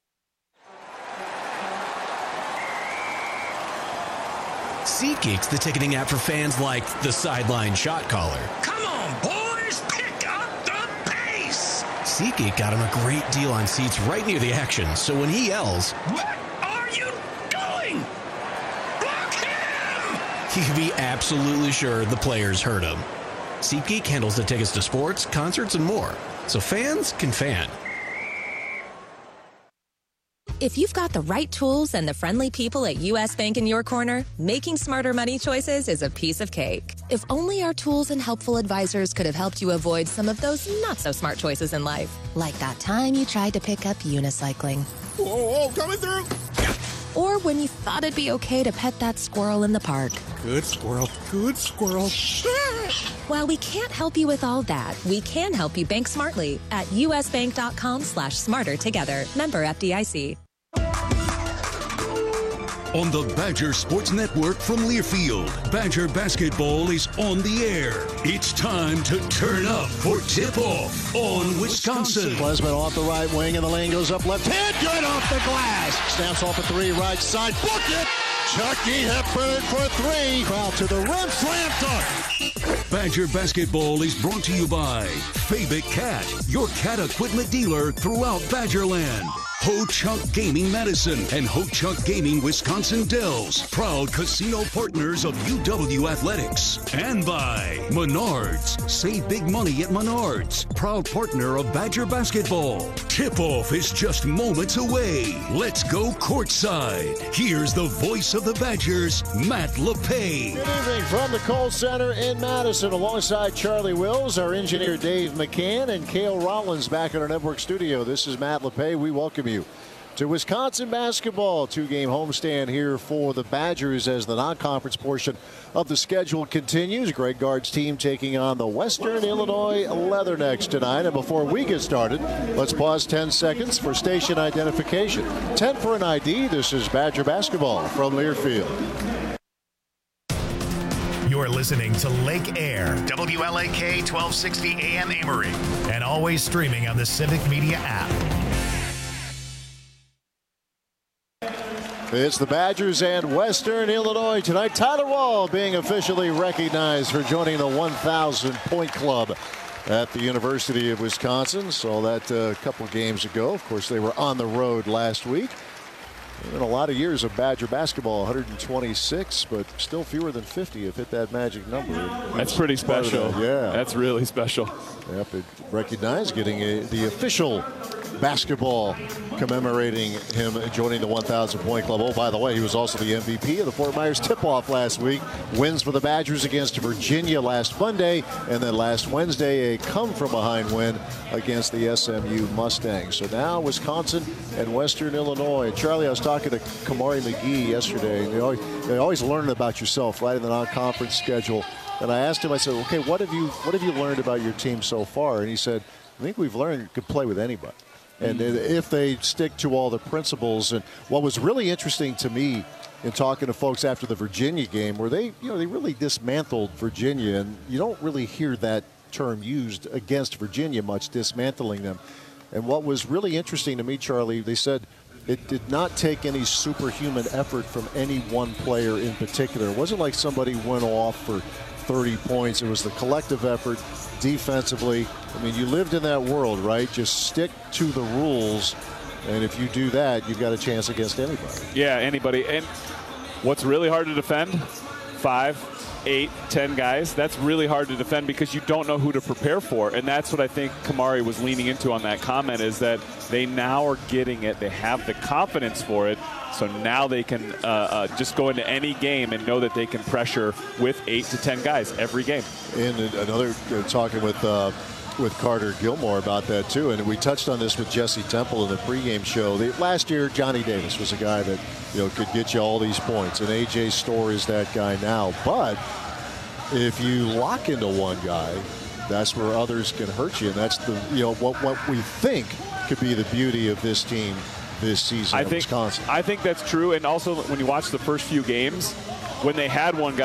SeatGeek's the ticketing app for fans like the sideline shot caller. Come on, boys, pick up the pace! SeatGeek got him a great deal on seats right near the action, so when he yells, "What are you doing? Block him!" he can be absolutely sure the players heard him. SeatGeek handles the tickets to sports, concerts, and more, so fans can fan. If you've got the right tools and the friendly people at U.S. Bank in your corner, making smarter money choices is a piece of cake. If only our tools and helpful advisors could have helped you avoid some of those not-so-smart choices in life. Like that time you tried to pick up unicycling. Whoa, coming through! Or when you thought it'd be okay to pet that squirrel in the park. Good squirrel, good squirrel. While we can't help you with all that, we can help you bank smartly at usbank.com/smarter together. Member FDIC. On the Badger Sports Network from Learfield, Badger basketball is on the air. It's time to turn up for tip-off on Wisconsin. Klesman off the right wing, and the lane goes up left hand. Good off the glass. Snaps off a three, right side. Book it. Chucky Hepburn for three. Crowd to the rim. Slam dunk. Badger basketball is brought to you by Fabic Cat, your cat equipment dealer throughout Badgerland. Ho-Chunk Gaming Madison and Ho-Chunk Gaming Wisconsin Dells, proud casino partners of UW Athletics. And by Menards. Save big money at Menards, proud partner of Badger basketball. Tip-off is just moments away. Let's go courtside. Here's the voice of the Badgers, Matt LePay. Good evening from the Kohl Center in Madison, alongside Charlie Wills, our engineer Dave McCann, and Cale Rollins back in our network studio. This is Matt LePay. We welcome you to Wisconsin basketball. Two-game homestand here for the Badgers as the non-conference portion of the schedule continues. Greg Gard's team taking on the Western Illinois Leathernecks tonight. And before we get started, let's pause 10 seconds for station identification. 10 for an ID. This is Badger basketball from Learfield. You're listening to Lake Air, WLAK 1260 AM Amory, and always streaming on the Civic Media app. It's the Badgers and Western Illinois tonight. Tyler Wall being officially recognized for joining the 1,000-point club at the University of Wisconsin. Saw that a couple games ago. Of course, they were on the road last week. In a lot of years of Badger basketball, 126, but still fewer than 50 have hit that magic number. That's pretty special. Yeah. That's really special. Yep, it recognized getting the official basketball commemorating him joining the 1,000-point club. Oh, by the way, he was also the MVP of the Fort Myers tip-off last week. Wins for the Badgers against Virginia last Monday, and then last Wednesday, a come-from-behind win against the SMU Mustangs. So now Wisconsin and Western Illinois. Charlie, I was talking to Kamari McGee yesterday, and they always learn about yourself right in the non-conference schedule. And I asked him, I said, okay, what have you learned about your team so far? And he said, I think we've learned you could play with anybody. And if they stick to all the principles. And what was really interesting to me in talking to folks after the Virginia game, where they really dismantled Virginia, and you don't really hear that term used against Virginia much, dismantling them. And what was really interesting to me, Charlie, they said it did not take any superhuman effort from any one player in particular. It wasn't like somebody went off for 30 points. It was the collective effort defensively. I mean, you lived in that world, right? Just stick to the rules And if you do that, you've got a chance against anybody. Yeah, anybody. And what's really hard to defend? 5, 8, 10 guys. That's really hard to defend because you don't know who to prepare for. And that's what I think Kamari was leaning into on that comment, is that they now are getting it. They have the confidence for it. So now they can just go into any game and know that they can pressure with 8 to 10 guys every game. And another, talking with Carter Gilmore about that too, and we touched on this with Jesse Temple in the pregame show. Last year, Johnny Davis was a guy that could get you all these points, and A.J. Storr is that guy now. But if you lock into one guy, that's where others can hurt you, and that's the what we think could be the beauty of this team this season in Wisconsin. I think that's true, and also when you watch the first few games, when they had one guy